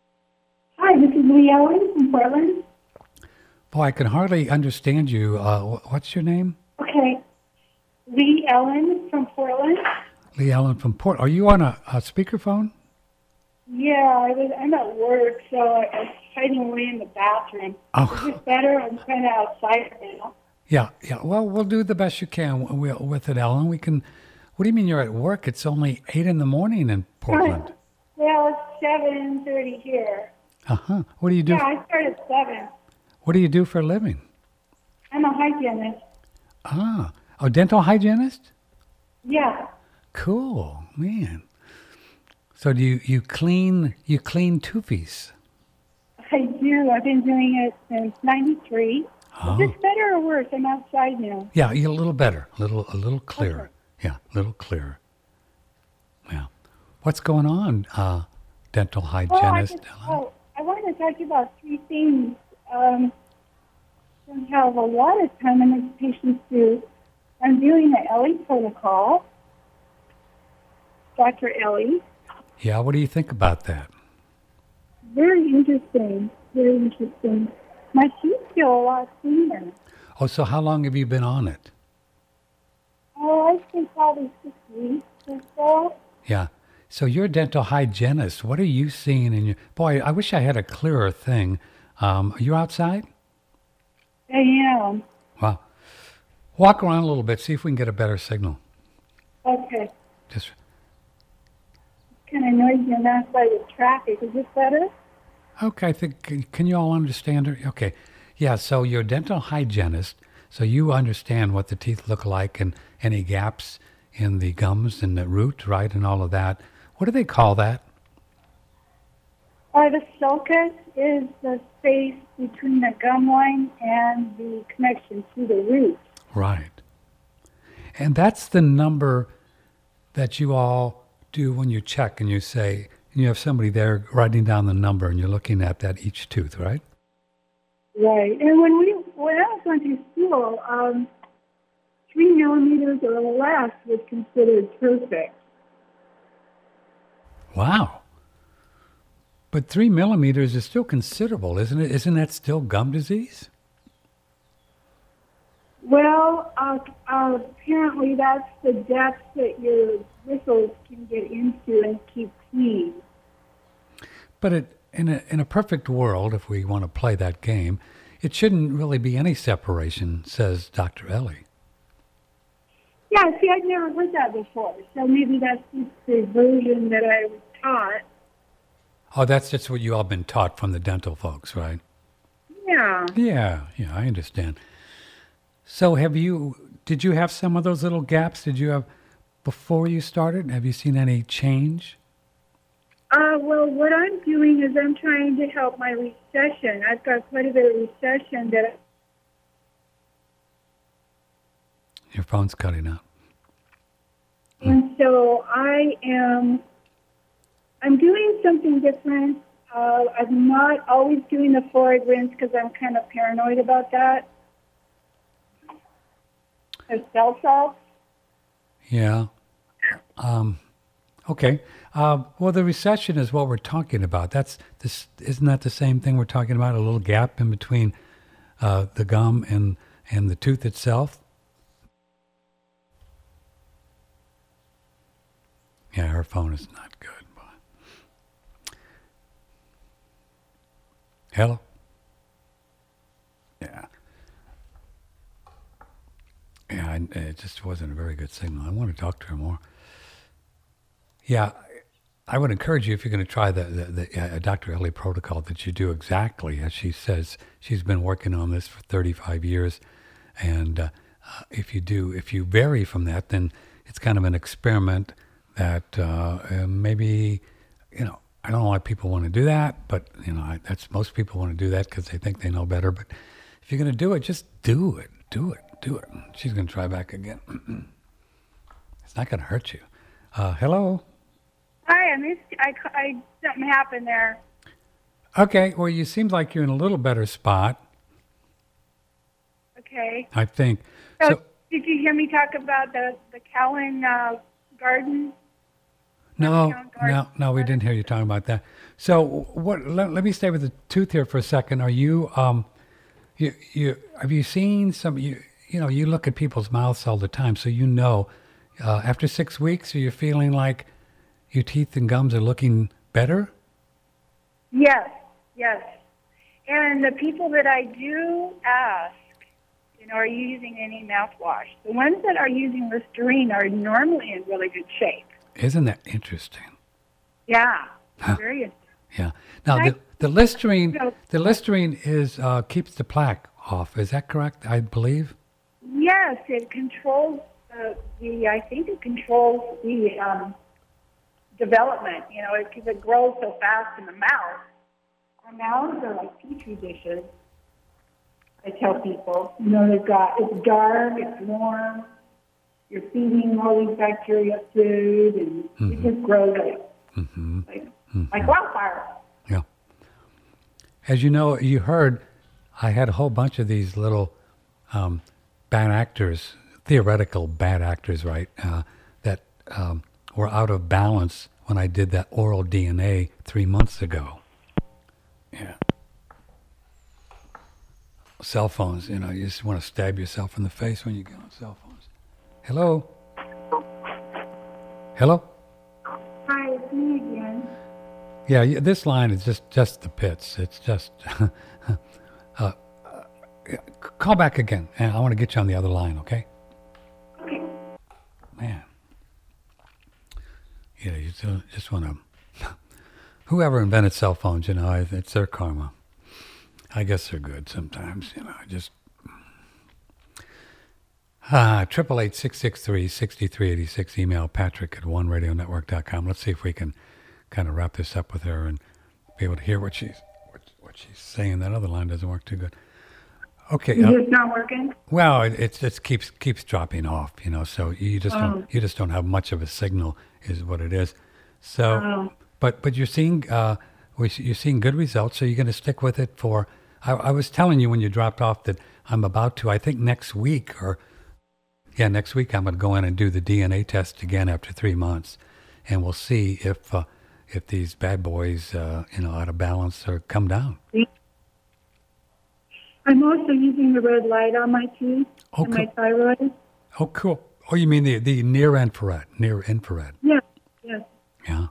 Hi, this is Lee Ellen from Portland. Boy, I can hardly understand you. Uh, what's your name? Okay, Lee Ellen from Portland. Lee Ellen from Port. Are you on a, a speakerphone? Yeah, I was, I'm at work, so I was hiding away in the bathroom. Oh. Is this better? I'm kind of outside right now. Yeah, yeah. Well, we'll do the best you can with it, Ellen. We can. What do you mean you're at work? It's only eight in the morning in Portland. Well, it's seven thirty here. Uh huh. What do you do? Yeah, I start at seven. What do you do for a living? I'm a hygienist. Ah, a dental hygienist? Yeah. Cool, man. So do you, you clean you clean toofies? I do. I've been doing it since ninety-three. Oh. Is this better or worse? I'm outside now. Yeah, you're a little better, a little a little clearer. Okay. Yeah, a little clearer. Yeah. What's going on, uh, dental hygienist? Well, I, just, oh, I wanted to talk to you about three things. Um, I don't have a lot of time, and the patients do. I'm doing the Ellie protocol. Doctor Ellie. Yeah, what do you think about that? Very interesting. Very interesting. My teeth feel a lot cleaner. Oh, so how long have you been on it? Oh, I think probably six weeks or so. Yeah. So you're a dental hygienist. What are you seeing in your... Boy, I wish I had a clearer thing. Um, are you outside? I am. Wow. Walk around a little bit, see if we can get a better signal. Okay. Just... Kind of noisy on that side of traffic. Is this better? Okay, I think, can, can you all understand her? Okay. Yeah, so you're a dental hygienist. So you understand what the teeth look like and any gaps in the gums and the root, right, and all of that. What do they call that? Uh, the sulcus is the space between the gum line and the connection to the root. Right. And that's the number that you all do when you check and you say, and you have somebody there writing down the number and you're looking at that each tooth, right? Right. And when we when I was going to school, um, three millimeters or less was considered perfect. Wow. But three millimeters is still considerable, isn't it? Isn't that still gum disease? Well, uh, uh, apparently that's the depth that your bristles can get into and keep clean. But it, in a in a perfect world, if we want to play that game, it shouldn't really be any separation, says Doctor Ellie. Yeah, see, I'd never heard that before, so maybe that's just the version that I was taught. Oh, that's just what you all been taught from the dental folks, right? Yeah. Yeah, yeah, I understand. So have you, did you have some of those little gaps? Did you have, before you started, have you seen any change? Uh, well, what I'm doing is I'm trying to help my recession. I've got quite a bit of recession that... I Your phone's cutting out. And so I am, I'm doing something different. Uh, I'm not always doing the fluoride rinse because I'm kind of paranoid about that. The cell salts. Yeah. Um, okay. Uh, well, the recession is what we're talking about. That's this. Isn't that the same thing we're talking about? A little gap in between uh, the gum and and the tooth itself. Yeah, her phone is not good. But... Hello? Yeah. Yeah, I, it just wasn't a very good signal. I want to talk to her more. Yeah, I would encourage you, if you're going to try the, the, the uh, Doctor Ellie protocol, that you do exactly as she says. She's been working on this for thirty-five years. And uh, uh, if you do, if you vary from that, then it's kind of an experiment that uh, uh, maybe, you know, I don't know why people want to do that, but, you know, I, that's most people want to do that because they think they know better. But if you're going to do it, just do it. Do it. Do it. She's going to try back again. It's not going to hurt you. Uh, hello? Hi, I missed, I, I, something happened there. Okay, well, you seem like you're in a little better spot. Okay. I think. So, So, did you hear me talk about the, the Cowan uh, garden? no, Cowan garden? no, no, we didn't hear you talking about that. So, what? Let, let me stay with the tooth here for a second. Are you, um, you, you, have you seen some, you, you know, you look at people's mouths all the time, so you know, uh, after six weeks, are you feeling like your teeth and gums are looking better? Yes, yes. And the people that I do ask, you know, are you using any mouthwash? The ones that are using Listerine are normally in really good shape. Isn't that interesting? Yeah, Huh. very interesting. Yeah. Now I- the the Listerine So- the Listerine is uh, keeps the plaque off. Is that correct? I believe. Yes, it controls uh, the, I think it controls the um, development, you know, because it, it grows so fast in the mouth. Our mouths are like petri dishes, I tell people. You know, they've got, it's dark, it's warm, you're feeding all these bacteria food, and Mm-hmm. it just grows like, Mm-hmm. like, Mm-hmm. like wildfire. Yeah. As you know, you heard, I had a whole bunch of these little um, bad actors, theoretical bad actors, right, uh, that um, were out of balance when I did that oral D N A three months ago. Yeah. Cell phones, you know, you just want to stab yourself in the face when you get on cell phones. Hello? Hello? Hi, it's me again. Yeah, yeah, this line is just, just the pits. It's just, uh, uh, yeah, c- call back again, and I want to get you on the other line, okay? Okay. Man. Yeah, you just, just want to, whoever invented cell phones, you know, I- it's their karma. I guess they're good sometimes, you know, just, Uh, triple eight six six three sixty three eighty six. Email Patrick at one radio network dot com. Let's see if we can kind of wrap this up with her and be able to hear what she's what, what she's saying. That other line doesn't work too good. Okay. Uh, It's not working? well, it, it just keeps keeps dropping off, you know. So you just Oh. don't you just don't have much of a signal, is what it is. So, Oh. but but you're seeing uh, we, you're seeing good results. So you're going to stick with it for. I, I was telling you when you dropped off that I'm about to. I think next week or. Yeah, next week I'm going to go in and do the D N A test again after three months, and we'll see if uh, if these bad boys, uh, you know, out of balance or come down. I'm also using the red light on my teeth Oh, and my cool. thyroid. Oh, cool. Oh, you mean the the near infrared? Near infrared. Yeah, yes. Yeah.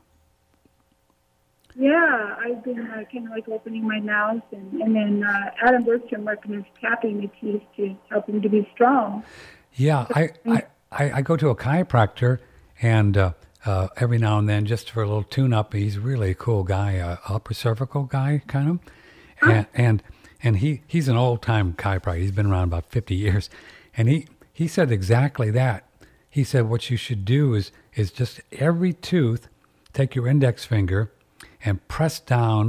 Yeah, I've been uh, kind of like opening my mouth, and, and then uh, Adam Bergstrom recommends tapping the teeth to help them to be strong. Yeah, I, I, I, I go to a chiropractor, and uh, uh, every now and then, just for a little tune-up, he's really a cool guy, uh, upper cervical guy, kind of. And and, and he, he's an old-time chiropractor. He's been around about fifty years. And he, he said exactly that. He said what you should do is, is just every tooth, take your index finger and press down.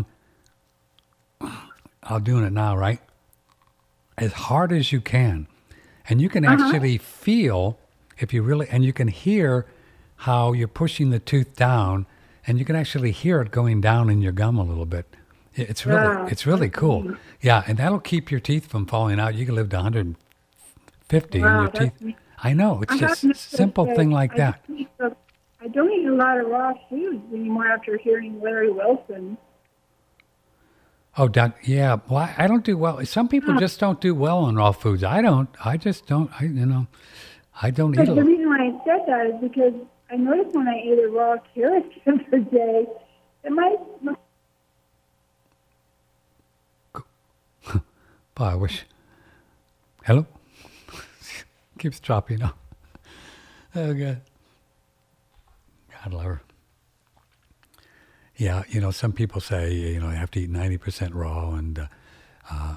I'm doing it now, right? As hard as you can. And you can actually feel, if you really, and you can hear how you're pushing the tooth down, and you can actually hear it going down in your gum a little bit. It's really, Wow. it's really cool. Yeah, and that'll keep your teeth from falling out. You can live to one hundred fifty Wow, and your that's teeth. neat. I know, it's I just have a simple noticed thing that like I that. don't eat a- I don't eat a lot of raw foods anymore after hearing Larry Wilson. Oh, doc, yeah. Well, I, I don't do well. Some people just don't do well on raw foods. I don't. I just don't. I, you know, I don't eat But a the lot. reason why I said that is because I noticed when I ate a raw carrot the other day, that my, my Boy, I wish. Hello? Keeps dropping off. Oh, God. God love her. Yeah, you know, some people say, you know, you have to eat ninety percent raw, and uh, uh,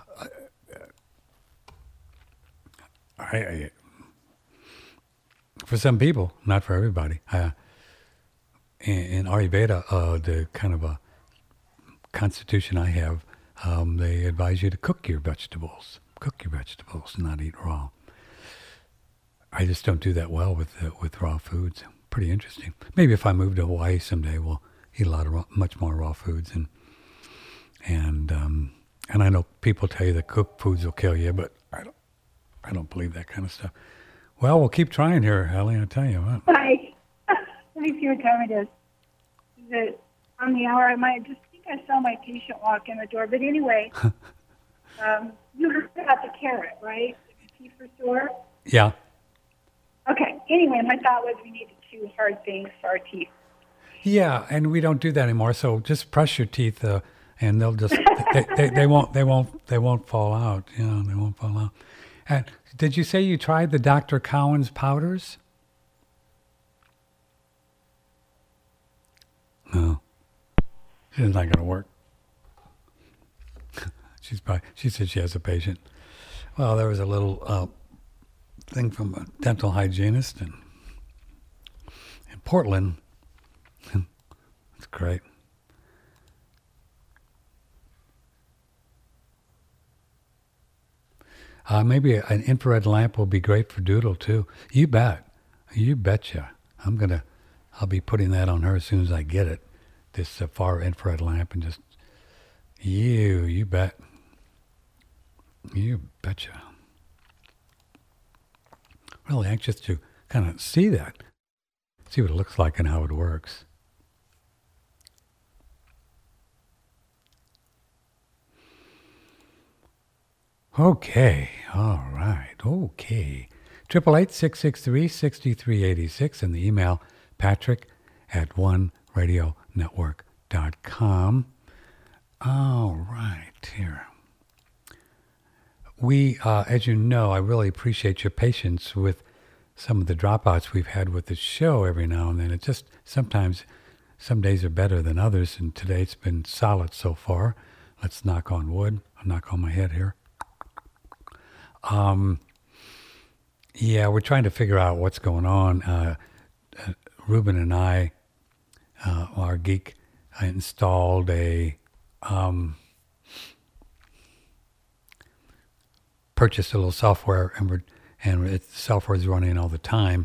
I, I, for some people, not for everybody. Uh, in, in Ayurveda, uh, the kind of a constitution I have, um, they advise you to cook your vegetables, cook your vegetables, not eat raw. I just don't do that well with uh, with raw foods. Pretty interesting. Maybe if I move to Hawaii someday, we'll eat a lot of raw, much more raw foods, and and um, and I know people tell you that cooked foods will kill you, but I don't I don't believe that kind of stuff. Well, we'll keep trying here, Ellie. I tell you what. Hi. Let me see what time it is. Is it on the hour? I might just think I saw my patient walk in the door. But anyway, um, you heard about the carrot, right? The teeth for sore? Yeah. Okay. Anyway, my thought was we need to chew hard things for our teeth. Yeah, and we don't do that anymore. So just press your teeth, uh, and they'll just they, they, they won't they won't they won't fall out. You know, they won't fall out. And did you say you tried the Doctor Cowan's powders? No, it's not going to work. She's probably, she said she has a patient. Well, there was a little uh, thing from a dental hygienist in in Portland. It's great. Uh, maybe an infrared lamp will be great for Doodle too. You bet. You betcha. I'm gonna. I'll be putting that on her as soon as I get it. This uh, far infrared lamp, and just you. You bet. You betcha. Really anxious to kind of see that, see what it looks like and how it works. Okay, all right, okay. Triple eight six six three sixty three eighty six, and the email Patrick at one radio network dot com. All right, here. We, uh, as you know, I really appreciate your patience with some of the dropouts we've had with the show every now and then. It just sometimes, some days are better than others, and today it's been solid so far. Let's knock on wood. I'll knock on my head here. Um, Yeah, we're trying to figure out what's going on. Uh, uh, Ruben and I, uh, our geek, installed a, um, purchased a little software, and we're, and it, software is running all the time.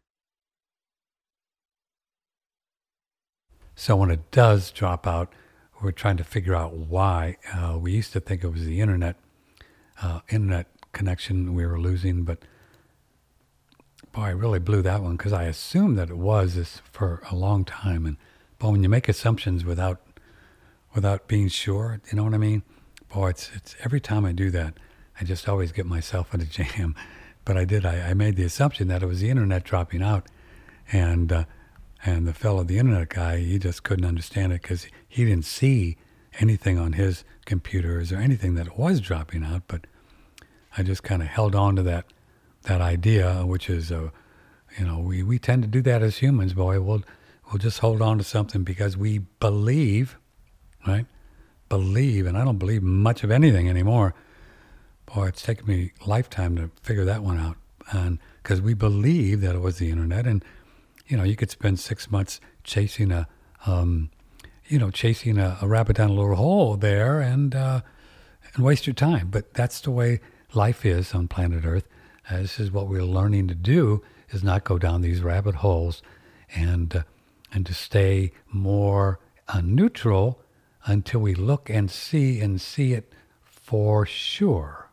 So when it does drop out, we're trying to figure out why. Uh, we used to think it was the internet, uh, internet connection we were losing, but boy, I really blew that one because I assumed that it was this for a long time. And boy, when you make assumptions without without being sure, you know what I mean? Boy, it's it's every time I do that, I just always get myself in a jam. But I did. I, I made the assumption that it was the internet dropping out, and uh, and the fellow, the internet guy, he just couldn't understand it because he didn't see anything on his computers or anything that it was dropping out. But I just kind of held on to that that idea, which is, uh, you know, we, we tend to do that as humans, boy. We'll we'll just hold on to something because we believe, right? Believe, and I don't believe much of anything anymore. Boy, it's taken me a lifetime to figure that one out, and because we believe that it was the internet, and you know, you could spend six months chasing a, um, you know, chasing a, a rabbit down a little hole there, and uh, and waste your time. But that's the way life is on planet Earth. Uh, this is what we're learning to do: is not go down these rabbit holes, and uh, and to stay more uh, neutral until we look and see and see it for sure.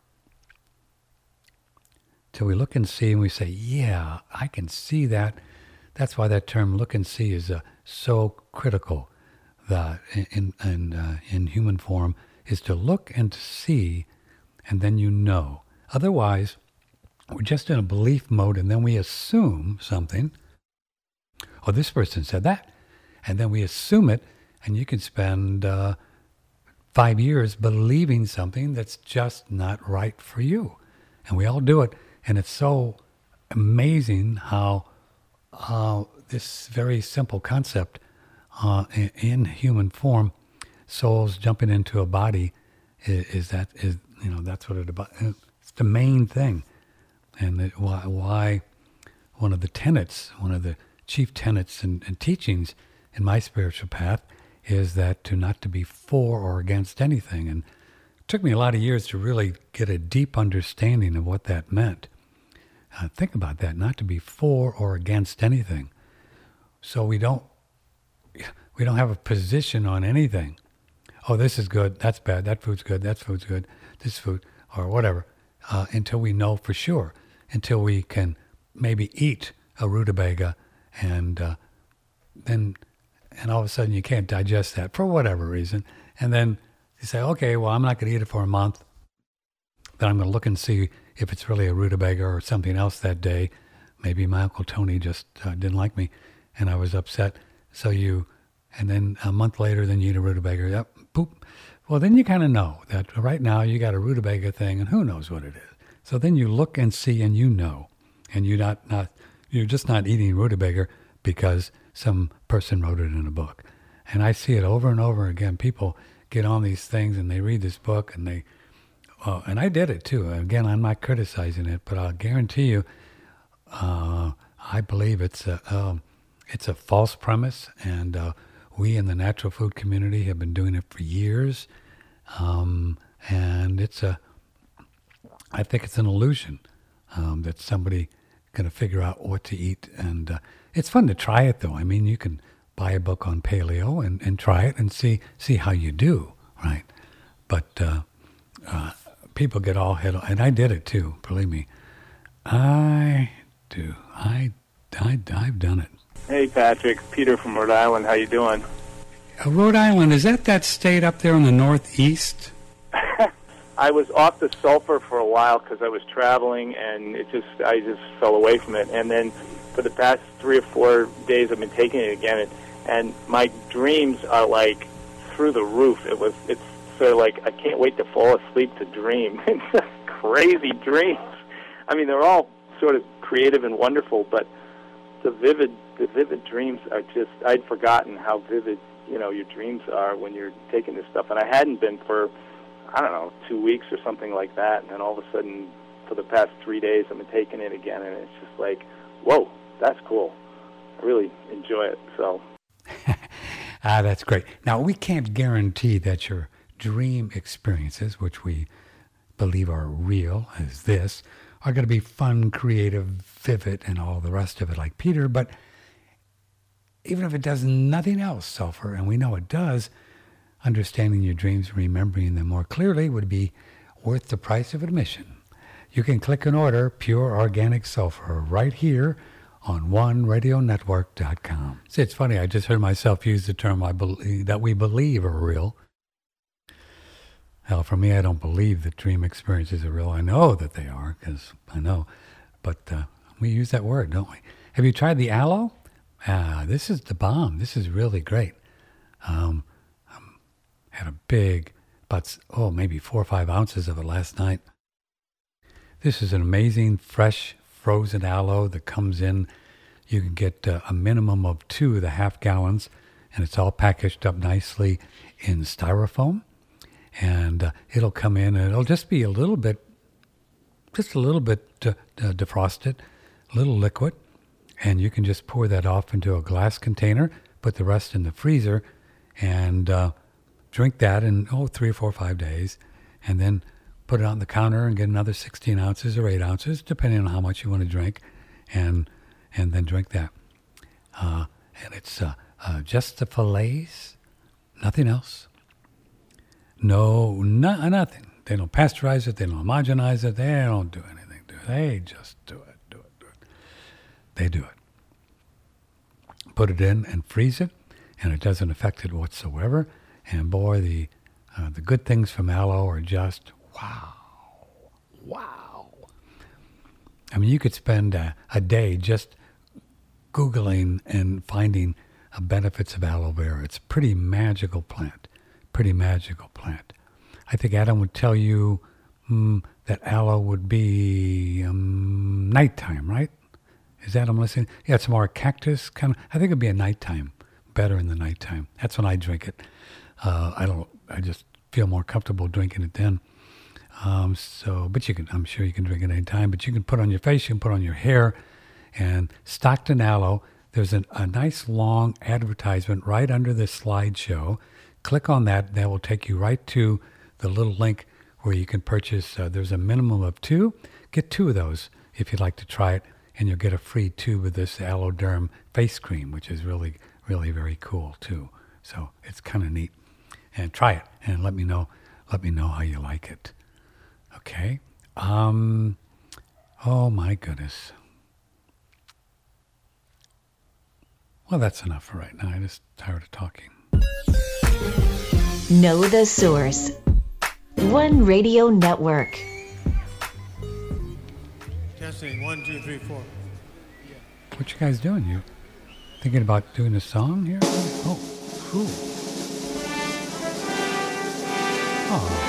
Till we look and see and we say, yeah, I can see that. That's why that term "look and see" is uh, so critical. That in in uh, in human form is to look and to see, and then you know. Otherwise, we're just in a belief mode, and then we assume something. Oh, this person said that, and then we assume it, and you can spend uh, five years believing something that's just not right for you, and we all do it. And it's so amazing how. Uh, this very simple concept uh, in, in human form, souls jumping into a body, is, is that is you know that's what it about. It's the main thing, and it, why, why one of the tenets, one of the chief tenets and, and teachings in my spiritual path is that to not to be for or against anything. And it took me a lot of years to really get a deep understanding of what that meant. Uh, think about that, not to be for or against anything. So we don't we don't have a position on anything. Oh, this is good, that's bad, that food's good, that food's good, this food, or whatever, uh, until we know for sure, until we can maybe eat a rutabaga, and uh, then, and all of a sudden you can't digest that for whatever reason, and then you say, okay, well, I'm not going to eat it for a month, then I'm going to look and see if it's really a rutabaga or something else that day. Maybe my Uncle Tony just uh, didn't like me, and I was upset. So you, and then a month later, then you eat a rutabaga. Yep, boop. Well, then you kind of know that right now you got a rutabaga thing, and who knows what it is. So then you look and see, and you know, and you're not, not you're just not eating rutabaga because some person wrote it in a book. And I see it over and over again. People get on these things, and they read this book, and they. Uh, and I did it too. Again, I'm not criticizing it, but I'll guarantee you, uh, I believe it's a um, it's a false premise, and uh, we in the natural food community have been doing it for years, um, and it's a. I think it's an illusion um, that somebody going to figure out what to eat, and uh, it's fun to try it though. I mean, you can buy a book on paleo and, and try it and see see how you do, right? But. Uh, uh, People get all head on, and I did it too, believe me. I do. I, I, I've done it. Hey, Patrick. Peter from Rhode Island. How you doing? Uh, Rhode Island, is that that state up there in the northeast? I was off the sulfur for a while because I was traveling, and it just I just fell away from it. And then for the past three or four days, I've been taking it again, and, and my dreams are like through the roof. It was it's. So, like, I can't wait to fall asleep to dream. It's just crazy dreams. I mean, they're all sort of creative and wonderful, but the vivid, the vivid dreams are just, I'd forgotten how vivid, you know, your dreams are when you're taking this stuff. And I hadn't been for, I don't know, two weeks or something like that. And then all of a sudden, for the past three days, I've been taking it again, and it's just like, whoa, that's cool. I really enjoy it. So. Ah, that's great. Now, we can't guarantee that your dream experiences, which we believe are real as this, are going to be fun, creative, vivid, and all the rest of it like Peter. But even if it does nothing else, Sulfur, and we know it does, understanding your dreams, remembering them more clearly would be worth the price of admission. You can click and order Pure Organic Sulfur right here on one radio network dot com. See, it's funny, I just heard myself use the term I believe, that we believe are real. Hell, for me, I don't believe that dream experiences are real. I know that they are, because I know. But uh, we use that word, don't we? Have you tried the aloe? Ah, this is the bomb. This is really great. Um, um, had a big, but oh, maybe four or five ounces of it last night. This is an amazing, fresh, frozen aloe that comes in. You can get uh, a minimum of two of the half gallons, and it's all packaged up nicely in styrofoam. And uh, it'll come in, and it'll just be a little bit, just a little bit uh, uh, defrosted, a little liquid. And you can just pour that off into a glass container, put the rest in the freezer, and uh, drink that in, oh, three or four or five days. And then put it on the counter and get another sixteen ounces or eight ounces, depending on how much you want to drink, and and then drink that. Uh, and it's uh, uh, just the fillets, nothing else. No, no, nothing. They don't pasteurize it. They don't homogenize it. They don't do anything to it. They just do it, do it, do it. They do it. Put it in and freeze it, and it doesn't affect it whatsoever. And boy, the uh, the good things from aloe are just wow, wow. I mean, you could spend a, a day just Googling and finding uh, benefits of aloe vera. It's a pretty magical plant. Pretty magical plant. I think Adam would tell you mm, that aloe would be um, nighttime, right? Is Adam listening? Yeah, it's more cactus kind of. I think it'd be a nighttime, better in the nighttime. That's when I drink it. Uh, I don't. I just feel more comfortable drinking it then. Um, so, but you can. I'm sure you can drink it anytime. But you can put on your face. You can put on your hair. And Stockton Aloe. There's an, a nice long advertisement right under the slideshow. Click on that. That will take you right to the little link where you can purchase. Uh, there's a minimum of two. Get two of those if you'd like to try it, and you'll get a free tube of this Aloe Derm face cream, which is really, really very cool too. So it's kind of neat. And try it, and let me know. Let me know how you like it. Okay. Um. Oh my goodness. Well, that's enough for right now. I'm just tired of talking. Know the Source. One Radio Network. Testing, one, two, three, four. What you guys doing? You thinking about doing a song here? Oh, cool. Oh.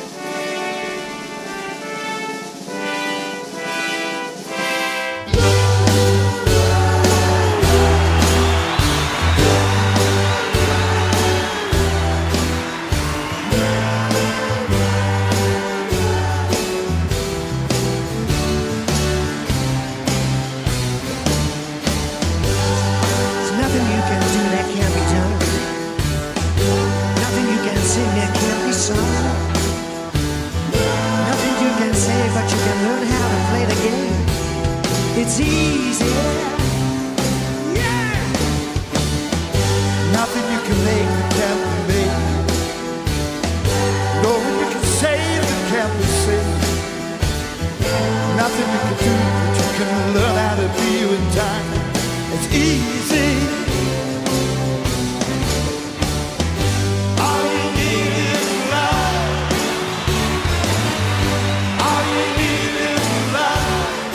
It's easy, yeah. Nothing you can make that can't be made. No one you can save that can't be saved. Nothing you can do that you can learn how to be in time. It's easy. All you need is love. All you need is love.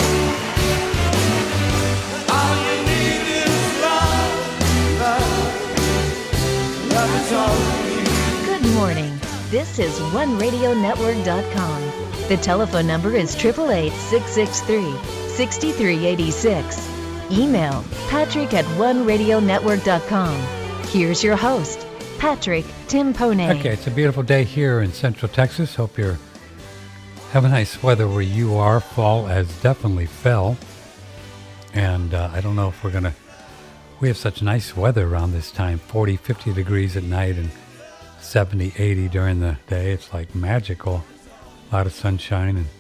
Good morning. This is one radio network dot com. The telephone number is eight eight eight, six six three, six three eight six. Email patrick at one radio network dot com. Here's your host, Patrick Timpone. Okay, it's a beautiful day here in Central Texas. Hope you're Have a nice weather where you are. Fall has definitely fell. And uh, I don't know if we're going to... We have such nice weather around this time. forty, fifty degrees at night and seventy, eighty during the day. It's like magical. A lot of sunshine. And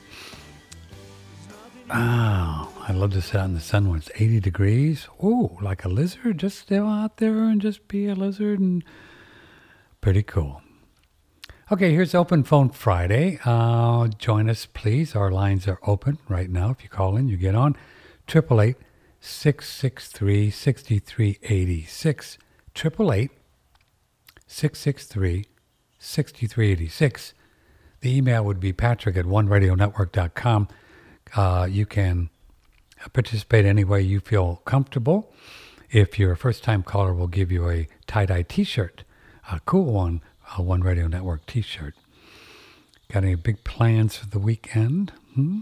oh, I love to sit out in the sun when it's eighty degrees. Ooh, like a lizard. Just stay out there and just be a lizard. And pretty cool. Okay, here's Open Phone Friday. Uh, join us, please. Our lines are open right now. If you call in, you get on. eight eight eight, six six three, six three eight six. eight eight eight, six six three, six three eight six. The email would be patrick at one radio network dot com. Uh, you can participate any way you feel comfortable. If you're a first-time caller, we'll give you a tie-dye T-shirt, a cool one, a One Radio Network T-shirt. Got any big plans for the weekend? Hmm?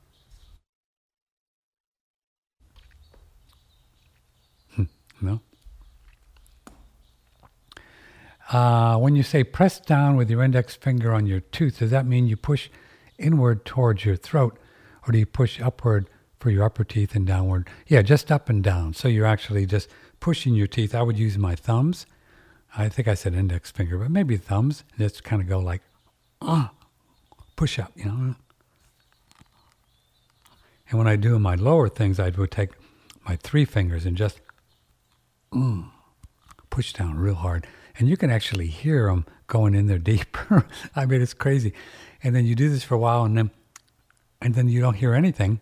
Hmm. No? Uh, when you say press down with your index finger on your tooth, does that mean you push inward towards your throat, or do you push upward for your upper teeth and downward? Yeah, just up and down. So you're actually just pushing your teeth. I would use my thumbs. I think I said index finger, but maybe thumbs. Just kind of go like, ah, push up, you know. And when I do my lower things, I would take my three fingers and just mm, push down real hard. And you can actually hear them going in there deeper. I mean, it's crazy. And then you do this for a while, and then, and then you don't hear anything.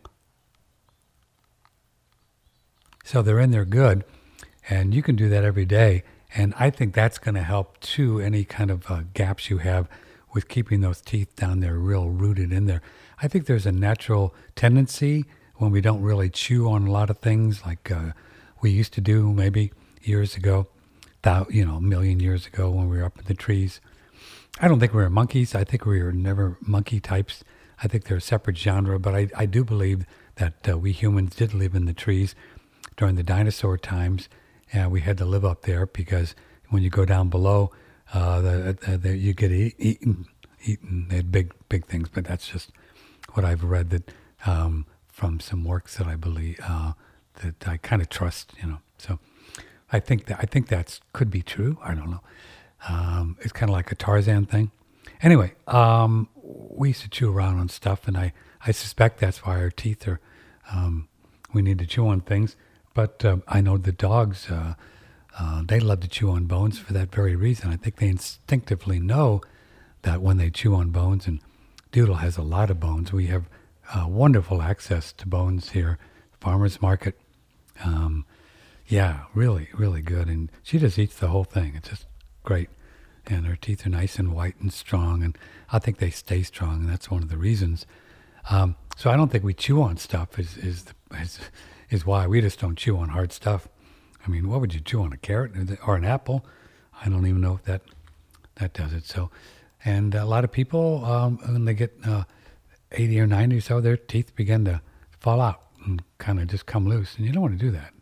So they're in there good, and you can do that every day. And I think that's going to help, too, any kind of uh, gaps you have with keeping those teeth down there real rooted in there. I think there's a natural tendency when we don't really chew on a lot of things like uh, we used to do maybe years ago, thou- you know, a million years ago when we were up in the trees. I don't think we were monkeys. I think we were never monkey types. I think they're a separate genre, but I, I do believe that uh, we humans did live in the trees during the dinosaur times. Yeah, we had to live up there because when you go down below, uh, the, the, the, you get eat, eaten. Eaten. They had big, big things, but that's just what I've read that um, from some works that I believe uh, that I kind of trust. You know, so I think that I think that's could be true. I don't know. Um, it's kind of like a Tarzan thing. Anyway, um, we used to chew around on stuff, and I, I suspect that's why our teeth are. Um, we need to chew on things. But uh, I know the dogs, uh, uh, they love to chew on bones for that very reason. I think they instinctively know that when they chew on bones, and Doodle has a lot of bones. We have uh, wonderful access to bones here, farmer's market. Um, yeah, really, really good. And she just eats the whole thing. It's just great. And her teeth are nice and white and strong, and I think they stay strong, and that's one of the reasons. Um, so I don't think we chew on stuff is, is the... Is, is why we just don't chew on hard stuff. I mean, what would you chew on, a carrot or an apple? I don't even know if that that does it. So, and a lot of people, um, when they get uh, eighty or ninety or so, their teeth begin to fall out and kind of just come loose, and you don't want to do that.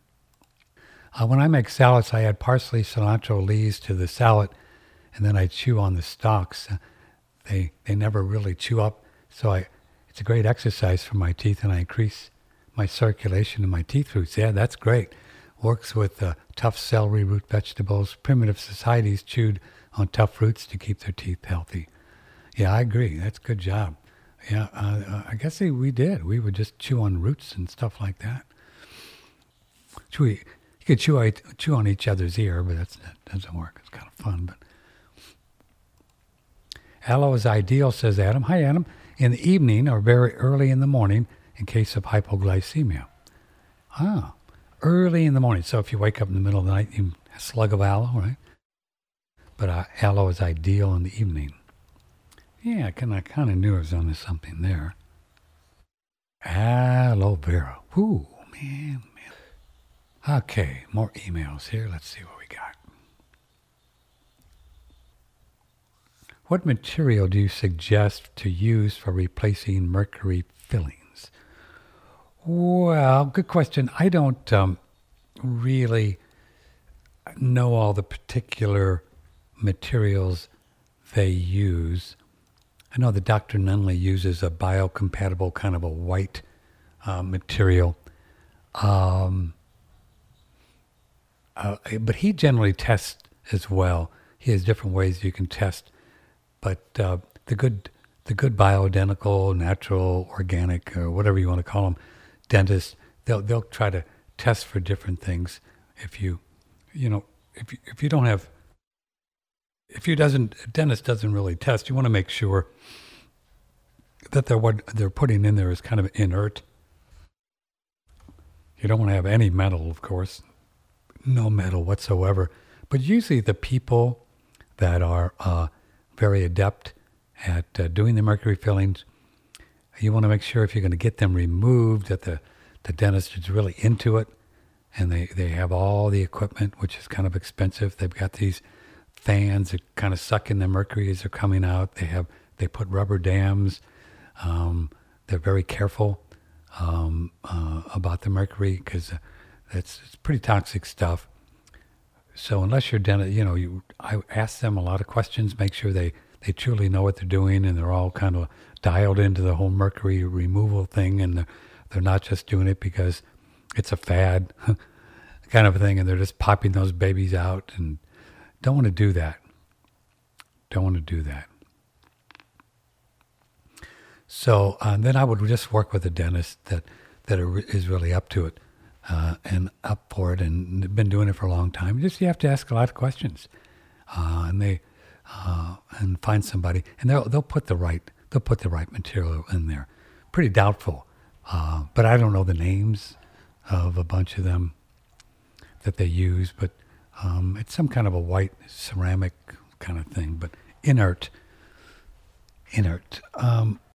Uh, when I make salads, I add parsley, cilantro, leaves to the salad, and then I chew on the stalks. Uh, they they never really chew up, so I it's a great exercise for my teeth, and I increase my circulation in my teeth roots. Yeah, that's great. Works with uh, tough celery root vegetables. Primitive societies chewed on tough roots to keep their teeth healthy. Yeah, I agree. That's a good job. Yeah, uh, uh, I guess we did. We would just chew on roots and stuff like that. Chew, you could chew, chew on each other's ear, but that's, that doesn't work. It's kind of fun. But aloe is ideal, says Adam. Hi, Adam. In the evening or very early in the morning, in case of hypoglycemia. Ah, early in the morning. So if you wake up in the middle of the night, you a slug of aloe, right? But uh, aloe is ideal in the evening. Yeah, I kind of knew I was onto something there. Aloe vera. Ooh, man, man. Okay, more emails here. Let's see what we got. What material do you suggest to use for replacing mercury fillings? Well, good question. I don't um, really know all the particular materials they use. I know that Doctor Nunley uses a biocompatible kind of a white uh, material. Um, uh, but he generally tests as well. He has different ways you can test. But uh, the good the good bioidentical, natural, organic, or whatever you want to call them, dentists, they'll they'll try to test for different things. If you, you know, if you, if you don't have, if you doesn't, a dentist doesn't really test, you want to make sure that they're, what they're putting in there is kind of inert. You don't want to have any metal, of course, no metal whatsoever. But usually the people that are uh, very adept at uh, doing the mercury fillings, you want to make sure if you're going to get them removed that the, the dentist is really into it, and they, they have all the equipment, which is kind of expensive. They've got these fans that kind of suck in the mercury as they're coming out. They have they put rubber dams. Um, they're very careful um, uh, about the mercury because uh, it's, it's pretty toxic stuff. So unless you're dentist, you know, you I ask them a lot of questions, make sure they, they truly know what they're doing, and they're all kind of dialed into the whole mercury removal thing, and they're, they're not just doing it because it's a fad kind of a thing, and they're just popping those babies out, and don't want to do that. Don't want to do that. So uh, then I would just work with a dentist that, that are, is really up to it. Uh, and up for it, and been doing it for a long time. Just you have to ask a lot of questions, uh, and they uh, and find somebody, and they'll they'll put the right they'll put the right material in there. Pretty doubtful, uh, but I don't know the names of a bunch of them that they use. But um, it's some kind of a white ceramic kind of thing, but inert, inert. Um,